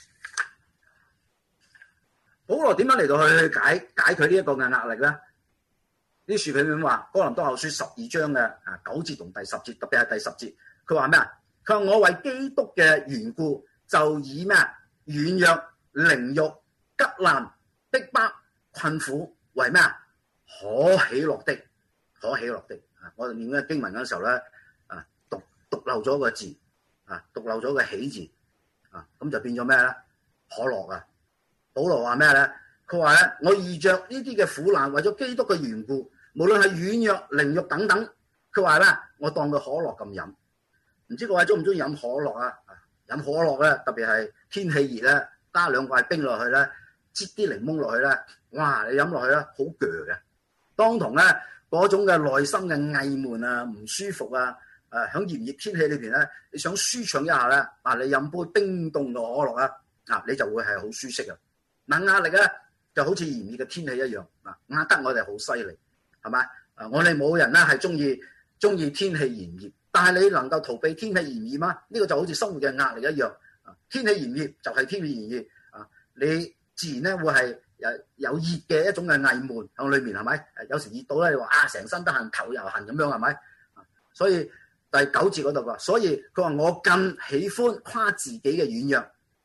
保羅點樣嚟到去解解佢呢一個嘅壓力咧？啲書片點話？哥林多後書十二章嘅啊九節同第十節，特別係第十節，佢話咩啊？佢話我為基督嘅緣故，就以咩啊軟弱、凌辱、急難、逼迫、困苦為咩啊可喜樂的，可喜樂的啊！我哋念呢經文嗰時候咧啊，讀讀漏咗個字啊，讀漏咗個喜字啊，咁就變咗咩咧？可樂啊！保羅話咩咧？佢話咧，我遇着呢啲嘅苦難，為咗基督嘅緣故，無論係軟弱、凌辱等等，佢話咧，我當佢可樂咁飲。唔知各位中唔中意飲可樂啊？飲可樂咧，特別係天氣熱咧，加兩塊冰落去咧，擠啲檸檬落去咧，哇！你飲落去咧，好鋸嘅。當同咧嗰種嘅內心嘅翳悶啊、唔舒服啊，誒喺炎熱天氣裏邊咧，你想舒暢一下咧，啊你飲杯冰凍嘅可樂啊，啊你就會係好舒適啊。嗱，壓力咧就好似炎熱嘅天氣一樣，嗱壓得我哋好犀利，係咪？啊我哋冇人咧係中意中意天氣炎熱，但係你能夠逃避天氣炎熱嗎？呢個就好似生活嘅壓力一樣，啊天氣炎熱就係天氣炎熱，啊你自然咧會係有有熱嘅一種嘅翳悶喺裏面，係咪？有時熱到咧，你話啊成身得閒頭又痕咁樣，係咪？所以第九節嗰度話，所以佢話我更喜歡誇自己嘅軟弱，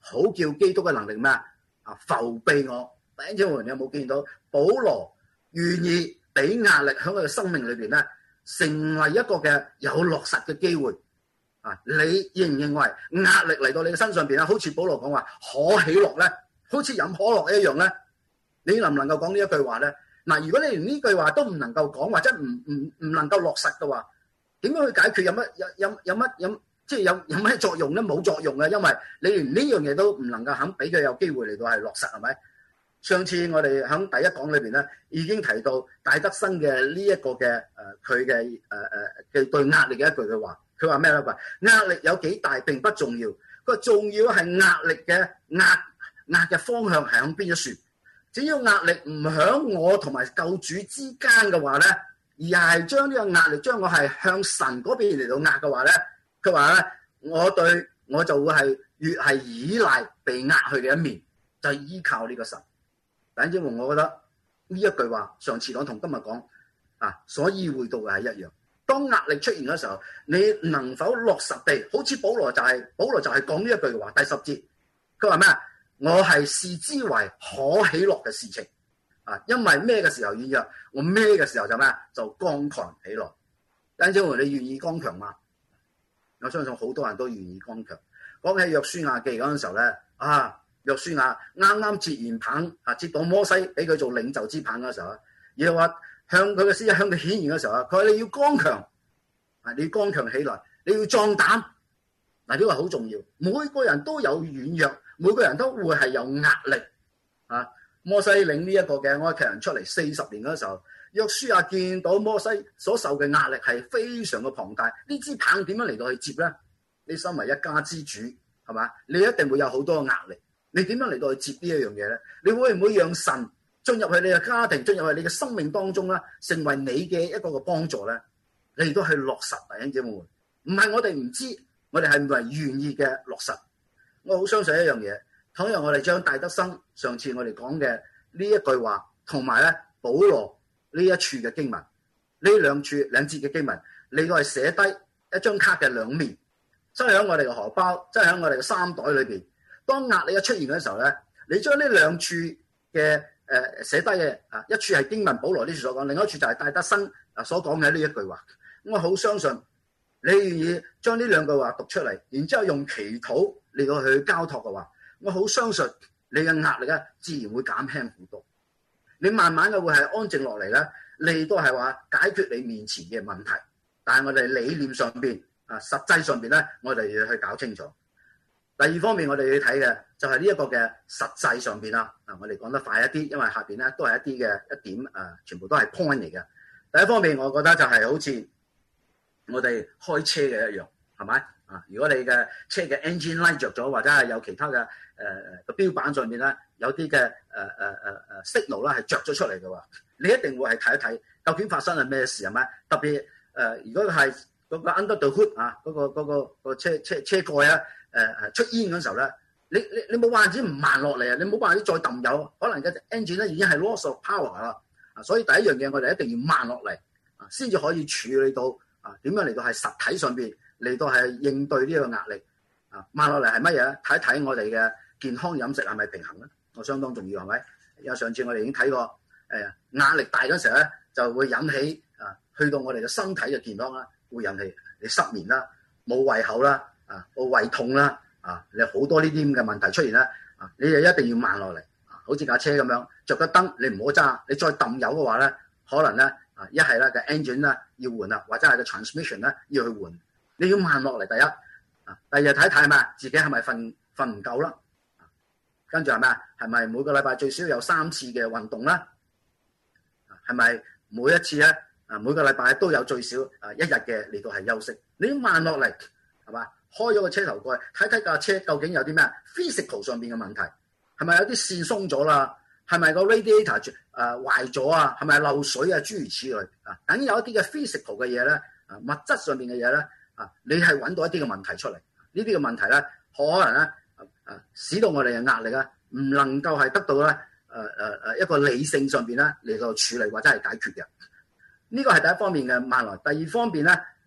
好叫基督嘅能力咩啊浮庇我。弟兄姊妹，你有冇見到保羅願意俾壓力喺佢嘅生命裏邊咧，成為一個嘅有落實嘅機會啊？你認唔認為壓力嚟到你嘅身上邊咧，好似保羅講話可喜樂咧，好似飲可樂一樣咧？你能唔能夠講呢一句話咧？嗱，如果你連呢句話都唔能夠講，或者唔唔唔能夠落實嘅話，點樣去解決？有乜有有有乜有即係有有咩作用咧？冇作用嘅，因為你連呢樣嘢都唔能夠肯俾佢有機會嚟到係落實，係咪？上次我哋喺第一講裏邊咧，已經提到戴德生嘅呢一個嘅誒佢嘅誒誒嘅對壓力嘅一句嘅話，佢話咩咧？話壓力有幾大並不重要，佢話重要係壓力嘅壓壓嘅方向係響邊一處。只要壓力唔響我同埋救主之間嘅話咧，而係將呢個壓力將我係向神嗰邊嚟到壓嘅話咧，佢話咧，我對我就會係越係依賴被壓去嘅一面，就係依靠呢個神。弟兄姊妹，我覺得呢一句話上次講同今日講啊，所意會到嘅係一樣。當壓力出現嘅時候，你能否落實地，好似保羅就係、是、保羅就係講呢一句嘅話，第十節佢話咩啊？我係視之為可喜樂嘅事情啊，因為咩嘅時候軟弱，我咩嘅時候就咩就剛強起來。弟兄姊妹，你願意剛強嗎？我相信好多人都願意剛強。講起約書亞記嗰陣時候咧，啊！約書亞啱啱接完棒啊，接到摩西俾佢做領袖之棒嘅時候啊，又話向佢嘅師向佢顯現嘅時候啊，佢話你要剛強啊，你要剛強起來，你要壯膽。嗱，呢個好重要。每個人都有軟弱，每個人都會係有壓力啊。摩西領呢一個嘅埃及人出嚟四十年嗰時候，約書亞見到摩西所受嘅壓力係非常嘅龐大，呢支棒點樣嚟到去接咧？你身為一家之主係嘛，你一定會有好多嘅壓力。你點樣嚟到去接呢一樣嘢咧？你會唔會讓神進入去你嘅家庭，進入去你嘅生命當中咧，成為你嘅一個嘅幫助咧？你都係落實，弟兄姊妹，唔係我哋唔知，我哋係唔係願意嘅落實。我好相信一樣嘢，倘若我哋將戴德生上次我哋講嘅呢一句話，同埋咧保羅呢一處嘅經文，呢兩處兩節嘅經文，你都係寫低一張卡嘅兩面，真係喺我哋嘅荷包，真係喺我哋嘅衫袋裏邊。當壓力一出現嘅時候咧，你將呢兩處嘅誒寫低嘅啊，一處係經文保羅呢處所講，另一處就係戴德生啊所講嘅呢一句話。我好相信你願意將呢兩句話讀出嚟，然之後用祈禱嚟到去交託嘅話，我好相信你嘅壓力咧自然會減輕好多。你慢慢嘅會係安靜落嚟咧，你都係話解決你面前嘅問題。但係我哋理念上邊啊，實際上邊咧，我哋要去搞清楚。第二方面，我哋要睇嘅就係呢一個嘅實際上邊啦。嗱，我哋講得快一啲，因為下邊咧都係一啲嘅一點誒，全部都係 point 嚟嘅。第一方面，我覺得就係好似我哋開車嘅一樣，係咪啊？如果你嘅車嘅 engine light 着咗，或者係有其他嘅誒個標板上面咧有啲嘅誒誒誒誒 signal 啦係着咗出嚟嘅話，你一定會係睇一睇究竟發生係咩事，係咪？特別誒、呃，如果係嗰個 under the hood 啊，嗰、嗰個嗰、嗰個嗰個車車車蓋啊。誒誒、呃、出煙嗰時候咧，你你你冇辦法子唔慢落嚟啊！你冇辦法子再揼油，可能嘅 engine 咧已經係 loss of power 啦。啊，所以第一樣嘢我哋一定要慢落嚟啊，先至可以處理到啊點樣嚟到係實體上邊嚟到係應對呢個壓力啊。慢落嚟係乜嘢咧？睇一睇我哋嘅健康飲食係咪平衡咧？我相當重要係咪？因為上次我哋已經睇過誒、呃、壓力大嗰時候咧，就會引起啊去到我哋嘅身體嘅健康啦，會引起你失眠啦、冇胃口啦。啊，個胃痛啦，啊，你好多呢啲咁嘅問題出現啦，啊，你就一定要慢落嚟，啊，好似架車咁樣，着咗燈你唔好揸，你再抌油嘅話咧，可能咧，啊，一係咧個 engine 咧要換啦，或者係個 transmission 咧要去換，你要慢落嚟第一，啊，第二睇睇咩，自己係咪瞓瞓唔夠啦，跟住係咩？係咪每個禮拜最少有三次嘅運動啦？係咪每一次咧，啊，每個禮拜都有最少啊一日嘅嚟到係休息，你要慢落嚟，係嘛？開咗個車頭蓋，睇睇架車究竟有啲咩 physical 上邊嘅問題，係咪有啲線鬆咗啦？係咪個 radiator 誒、呃、壞咗啊？係咪漏水啊？諸如此類啊，等有一啲嘅 physical 嘅嘢咧，啊物質上邊嘅嘢咧，啊你係揾到一啲嘅問題出嚟，呢啲嘅問題咧，可能咧啊使到我哋嘅壓力啊唔能夠係得到咧誒誒誒一個理性上邊咧嚟到處理或者係解決嘅。呢個係第一方面嘅慢來，第二方面咧。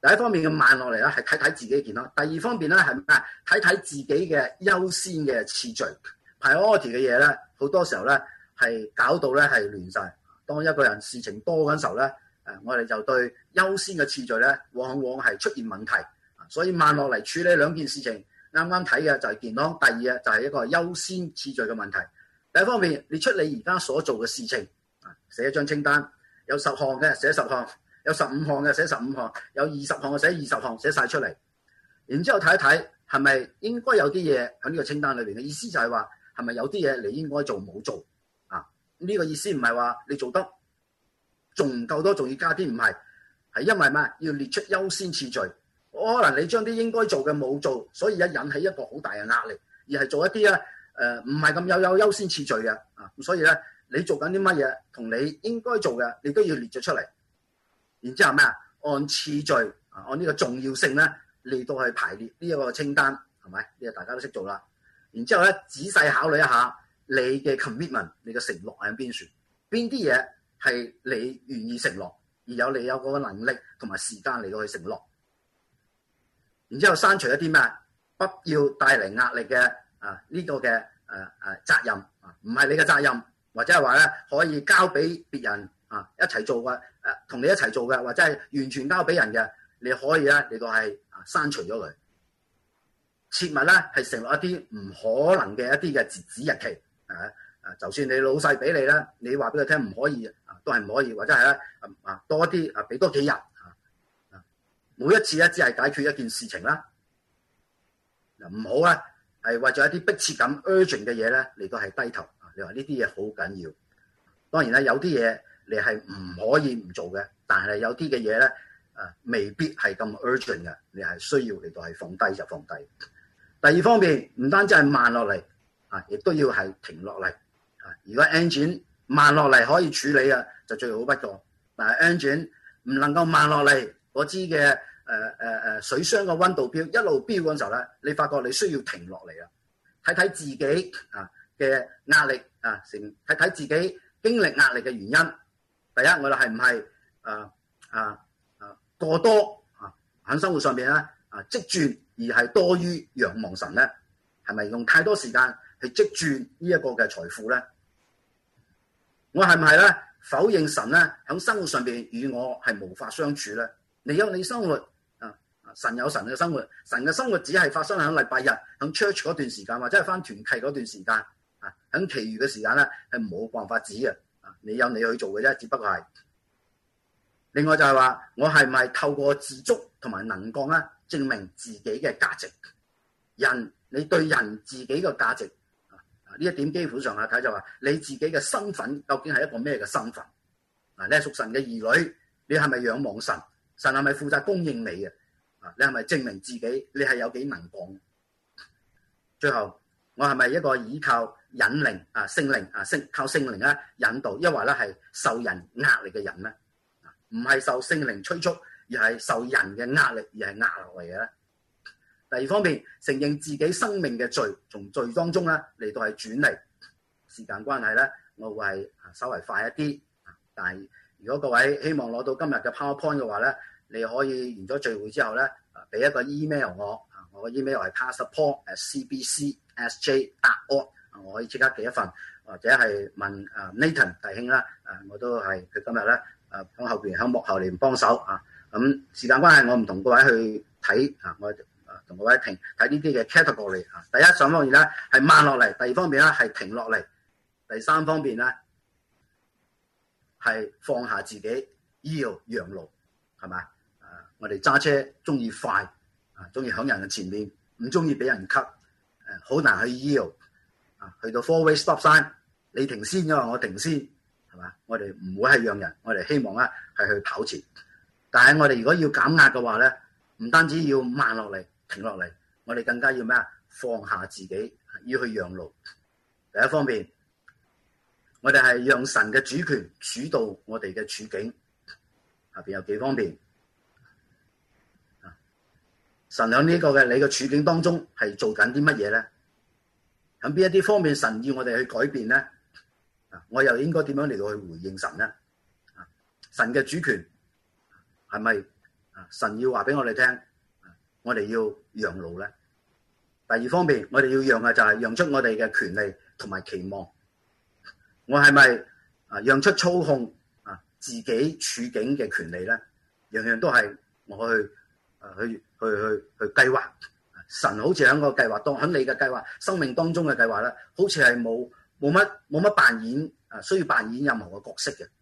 第一方面嘅慢落嚟咧，係睇睇自己嘅健康；第二方面咧係咩？睇睇自己嘅優先嘅次序 ，priority 嘅嘢咧，好多時候咧係搞到咧係亂晒。當一個人事情多嗰陣時候咧，誒我哋就對優先嘅次序咧，往往係出現問題。所以慢落嚟處理兩件事情，啱啱睇嘅就係健康，第二嘅就係一個優先次序嘅問題。第一方面，列出你而家所做嘅事情，啊寫一張清單，有十項嘅寫十項，有十五項嘅寫十五項，有二十項嘅寫二十項，寫晒出嚟。然之後睇一睇係咪應該有啲嘢喺呢個清單裏邊嘅意思就係話係咪有啲嘢你應該做冇做啊？呢個意思唔係話你做得仲唔夠多，仲要加啲，唔係，係因為咩？要列出優先次序。可能你將啲應該做嘅冇做，所以一引起一個好大嘅壓力，而係做一啲咧誒唔係咁有有優先次序嘅啊。咁所以咧，你做緊啲乜嘢同你應該做嘅，你都要列咗出嚟。然之後咩啊？按次序啊，按呢個重要性咧嚟到去排列呢一個清單，係咪？呢個大家都識做啦。然之後咧，仔細考慮一下你嘅 commitment， 你嘅承諾喺邊處，邊啲嘢係你願意承諾，而有你有嗰個能力同埋時間嚟到去承諾。然之後刪除一啲咩？不要帶嚟壓力嘅啊呢、這個嘅誒誒責任啊，唔係你嘅責任，或者係話咧可以交俾別人啊一齊做嘅誒，同、啊、你一齊做嘅，或者係完全交俾人嘅，你可以咧嚟到係啊刪除咗佢。切勿咧係承諾一啲唔可能嘅一啲嘅截止日期啊啊！就算你老細俾你咧，你話俾佢聽唔可以啊，都係唔可以，或者係咧啊多一啲啊俾多幾日。每一次咧，只係解決一件事情啦。嗱，唔好咧，係為咗一啲迫切感 urgent 嘅嘢咧，嚟到係低頭。你話呢啲嘢好緊要。當然咧，有啲嘢你係唔可以唔做嘅，但係有啲嘅嘢咧，誒未必係咁 urgent 嘅，你係需要嚟到係放低就放低。第二方面，唔單止係慢落嚟，啊，亦都要係停落嚟。啊，如果 engine 慢落嚟可以處理啊，就最好不過。但係 engine 唔能夠慢落嚟，嗰支嘅。誒誒誒水箱嘅溫度標一路標嗰陣時候咧，你發覺你需要停落嚟啦，睇睇自己啊嘅壓力啊，成睇睇自己經歷壓力嘅原因。第一，我哋係唔係啊啊啊過多啊喺生活上邊咧啊積轉，而係多於仰望神咧？係咪用太多時間去積轉呢一個嘅財富咧？我係唔係咧否認神咧喺生活上邊與我係無法相處咧？你有你生活。神有神嘅生活，神嘅生活只係發生喺禮拜日，喺 church 嗰段時間，或者係翻團契嗰段時間，啊，喺其餘嘅時間咧係冇辦法指嘅，啊，你有你去做嘅啫，只不過係。另外就係話，我係咪透過自足同埋能幹咧，證明自己嘅價值？人，你對人自己嘅價值，啊，呢一點基本上啊睇就話，你自己嘅身份究竟係一個咩嘅身份？啊，你係屬神嘅兒女，你係咪仰望神？神係咪負責供應你嘅？啊！你係咪證明自己你係有幾能講？最後，我係咪一個依靠引靈啊聖靈啊聖靠聖靈咧引導，抑或咧係受人壓力嘅人咧？唔係受聖靈催促，而係受人嘅壓力而係壓落嚟嘅咧。第二方面，承認自己生命嘅罪，從罪當中咧嚟到係轉離。時間關係咧，我會係稍微快一啲。但係如果各位希望攞到今日嘅 PowerPoint 嘅話咧，你可以完咗聚會之後咧，俾一個 email 我，啊，我個 email 係 pastor paul at c b c s j dot org， 我可以即刻寄一份，或者係問啊 Nathan 弟兄啦，啊，我都係佢今日咧，啊喺後邊喺幕後嚟幫手啊，咁時間關係我唔同各位去睇啊，我啊同各位停睇呢啲嘅 category 啊，第一上方面咧係慢落嚟，第二方面咧係停落嚟，第三方面咧係放下自己，要讓路，係咪？我哋揸車中意快，啊，中意響人嘅前面，唔中意俾人 cut，誒，好難去 yield，啊，去到 four-way stop sign，你停先嘅話，我停先，係嘛？我哋唔會係讓人，我哋希望咧係去跑前。但係我哋如果要減壓嘅話咧，唔單止要慢落嚟、停落嚟，我哋更加要咩啊？放下自己，要去讓路。第一方面，我哋係讓神嘅主權主導我哋嘅處境。下邊有幾方面。神喺呢個嘅你嘅處境當中係做緊啲乜嘢咧？喺邊一啲方面神要我哋去改變咧？啊，我又應該點樣嚟到去回應神咧？啊，神嘅主權係咪神要話俾我哋聽，我哋要讓路咧。第二方面，我哋要讓嘅就係讓出我哋嘅權利同埋期望。我係咪啊讓出操控啊自己處境嘅權利咧？樣樣都係我去啊去去去去計劃。神好似喺個計劃當喺你嘅計劃生命當中嘅計劃咧，好似係冇冇乜冇乜扮演啊，需要扮演任何嘅角色嘅。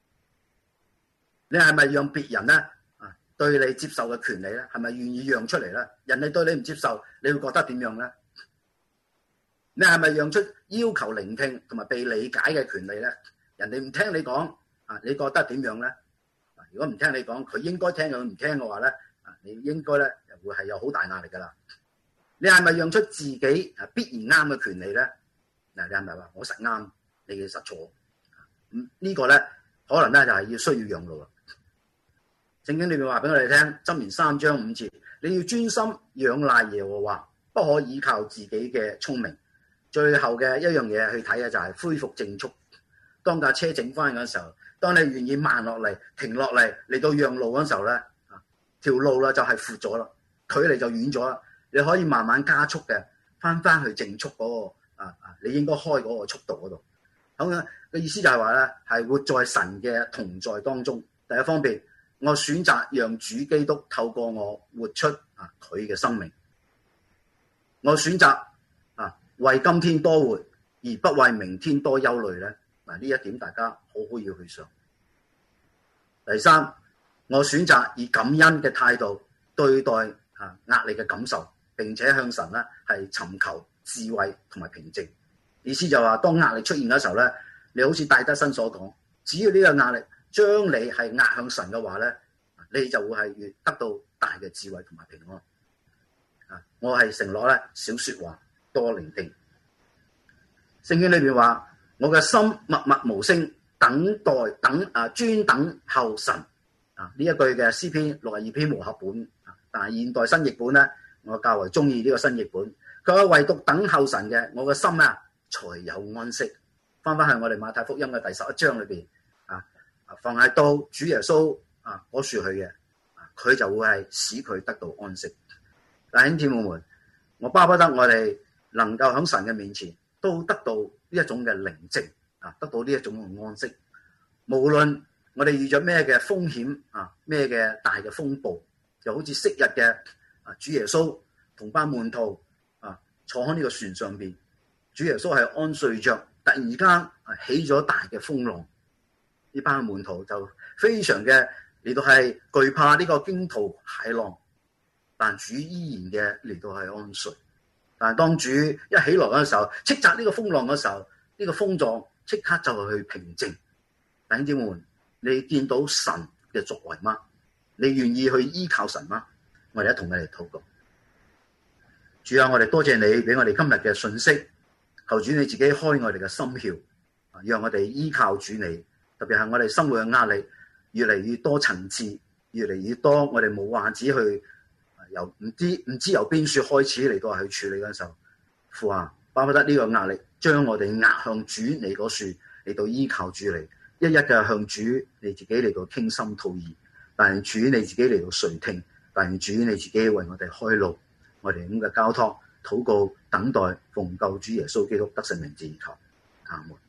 你係咪讓別人咧啊對你接受嘅權利咧，係咪願意讓出嚟咧？人哋對你唔接受，你會覺得點樣咧？你係咪讓出要求聆聽同埋被理解嘅權利咧？人哋唔聽你講啊，你覺得點樣咧？如果唔聽你講，佢應該聽，佢唔聽嘅話咧，啊，你應該咧會係有好大壓力噶啦。你係咪讓出自己啊必然啱嘅權利咧？嗱，你係咪話我實啱，你嘅實錯？咁呢個咧可能咧就係要需要讓路啦。聖經裏面話俾我哋聽，箴言三章五節，你要專心仰賴耶和華，不可依靠自己嘅聰明。最後嘅一樣嘢去睇嘅就係恢復正速。當架車整翻嘅時候，當你願意慢落嚟、停落嚟嚟到讓路嗰時候咧，啊條路啦就係闊咗啦，距離就遠咗啦。你可以慢慢加速嘅，翻翻去正速嗰個啊啊，你應該開嗰個速度嗰度。咁嘅嘅意思就係話咧，係活在神嘅同在當中。第一方面，我選擇讓主基督透過我活出啊佢嘅生命。我選擇啊為今天多活，而不為明天多憂慮咧。嗱，呢一點大家好好要去想。第三，我選擇以感恩嘅態度對待啊壓力嘅感受。並且向神咧係尋求智慧同埋平靜，意思就話當壓力出現嘅時候咧，你好似戴德生所講，只要呢個壓力將你係壓向神嘅話咧，你就會係越得到大嘅智慧同埋平安。啊，我係承諾咧少說話，多聆聽。聖經裏邊話，我嘅心默默無聲，等待等啊專等候神。啊，呢一句嘅詩篇六十二篇和合本，啊，但係現代新譯本咧。我較為中意呢個新譯本，佢話唯獨等候神嘅，我嘅心啊才有安息。翻翻去我哋馬太福音嘅第十一章裏邊啊，凡係到主耶穌啊嗰處去嘅，佢就會係使佢得到安息。弟兄姊妹們，我巴不得我哋能夠喺神嘅面前都得到呢一種嘅寧靜啊，得到呢一種嘅安息。無論我哋遇咗咩嘅風險啊，咩嘅大嘅風暴，就好似昔日嘅。主耶穌同班門徒啊坐喺呢個船上邊，主耶穌係安睡着，突然間起咗大嘅風浪，呢班門徒就非常嘅嚟到係懼怕呢個驚濤駭浪，但主依然嘅嚟到係安睡。但係當主一起來嗰時候，斥責呢個風浪嘅時候，呢、這個風狀即刻就去平靜。弟兄姊妹，你見到神嘅作為嗎？你願意去依靠神嗎？我哋一同佢嚟禱告。主啊，我哋多謝你俾我哋今日嘅信息，求主你自己開我哋嘅心竅，讓我哋依靠主你。特別係我哋生活嘅壓力越嚟越多層次，越嚟越多，我哋冇話子去由唔知唔知由邊處開始嚟到去處理嗰陣時候，父啊，巴不得呢個壓力將我哋壓向主你嗰處嚟到依靠主你，一一嘅向主你自己嚟到傾心吐意，但係主你自己嚟到垂聽。但願主你自己為我哋開路，我哋咁嘅交託、禱告、等待，奉救主耶穌基督得勝名字而求，阿門。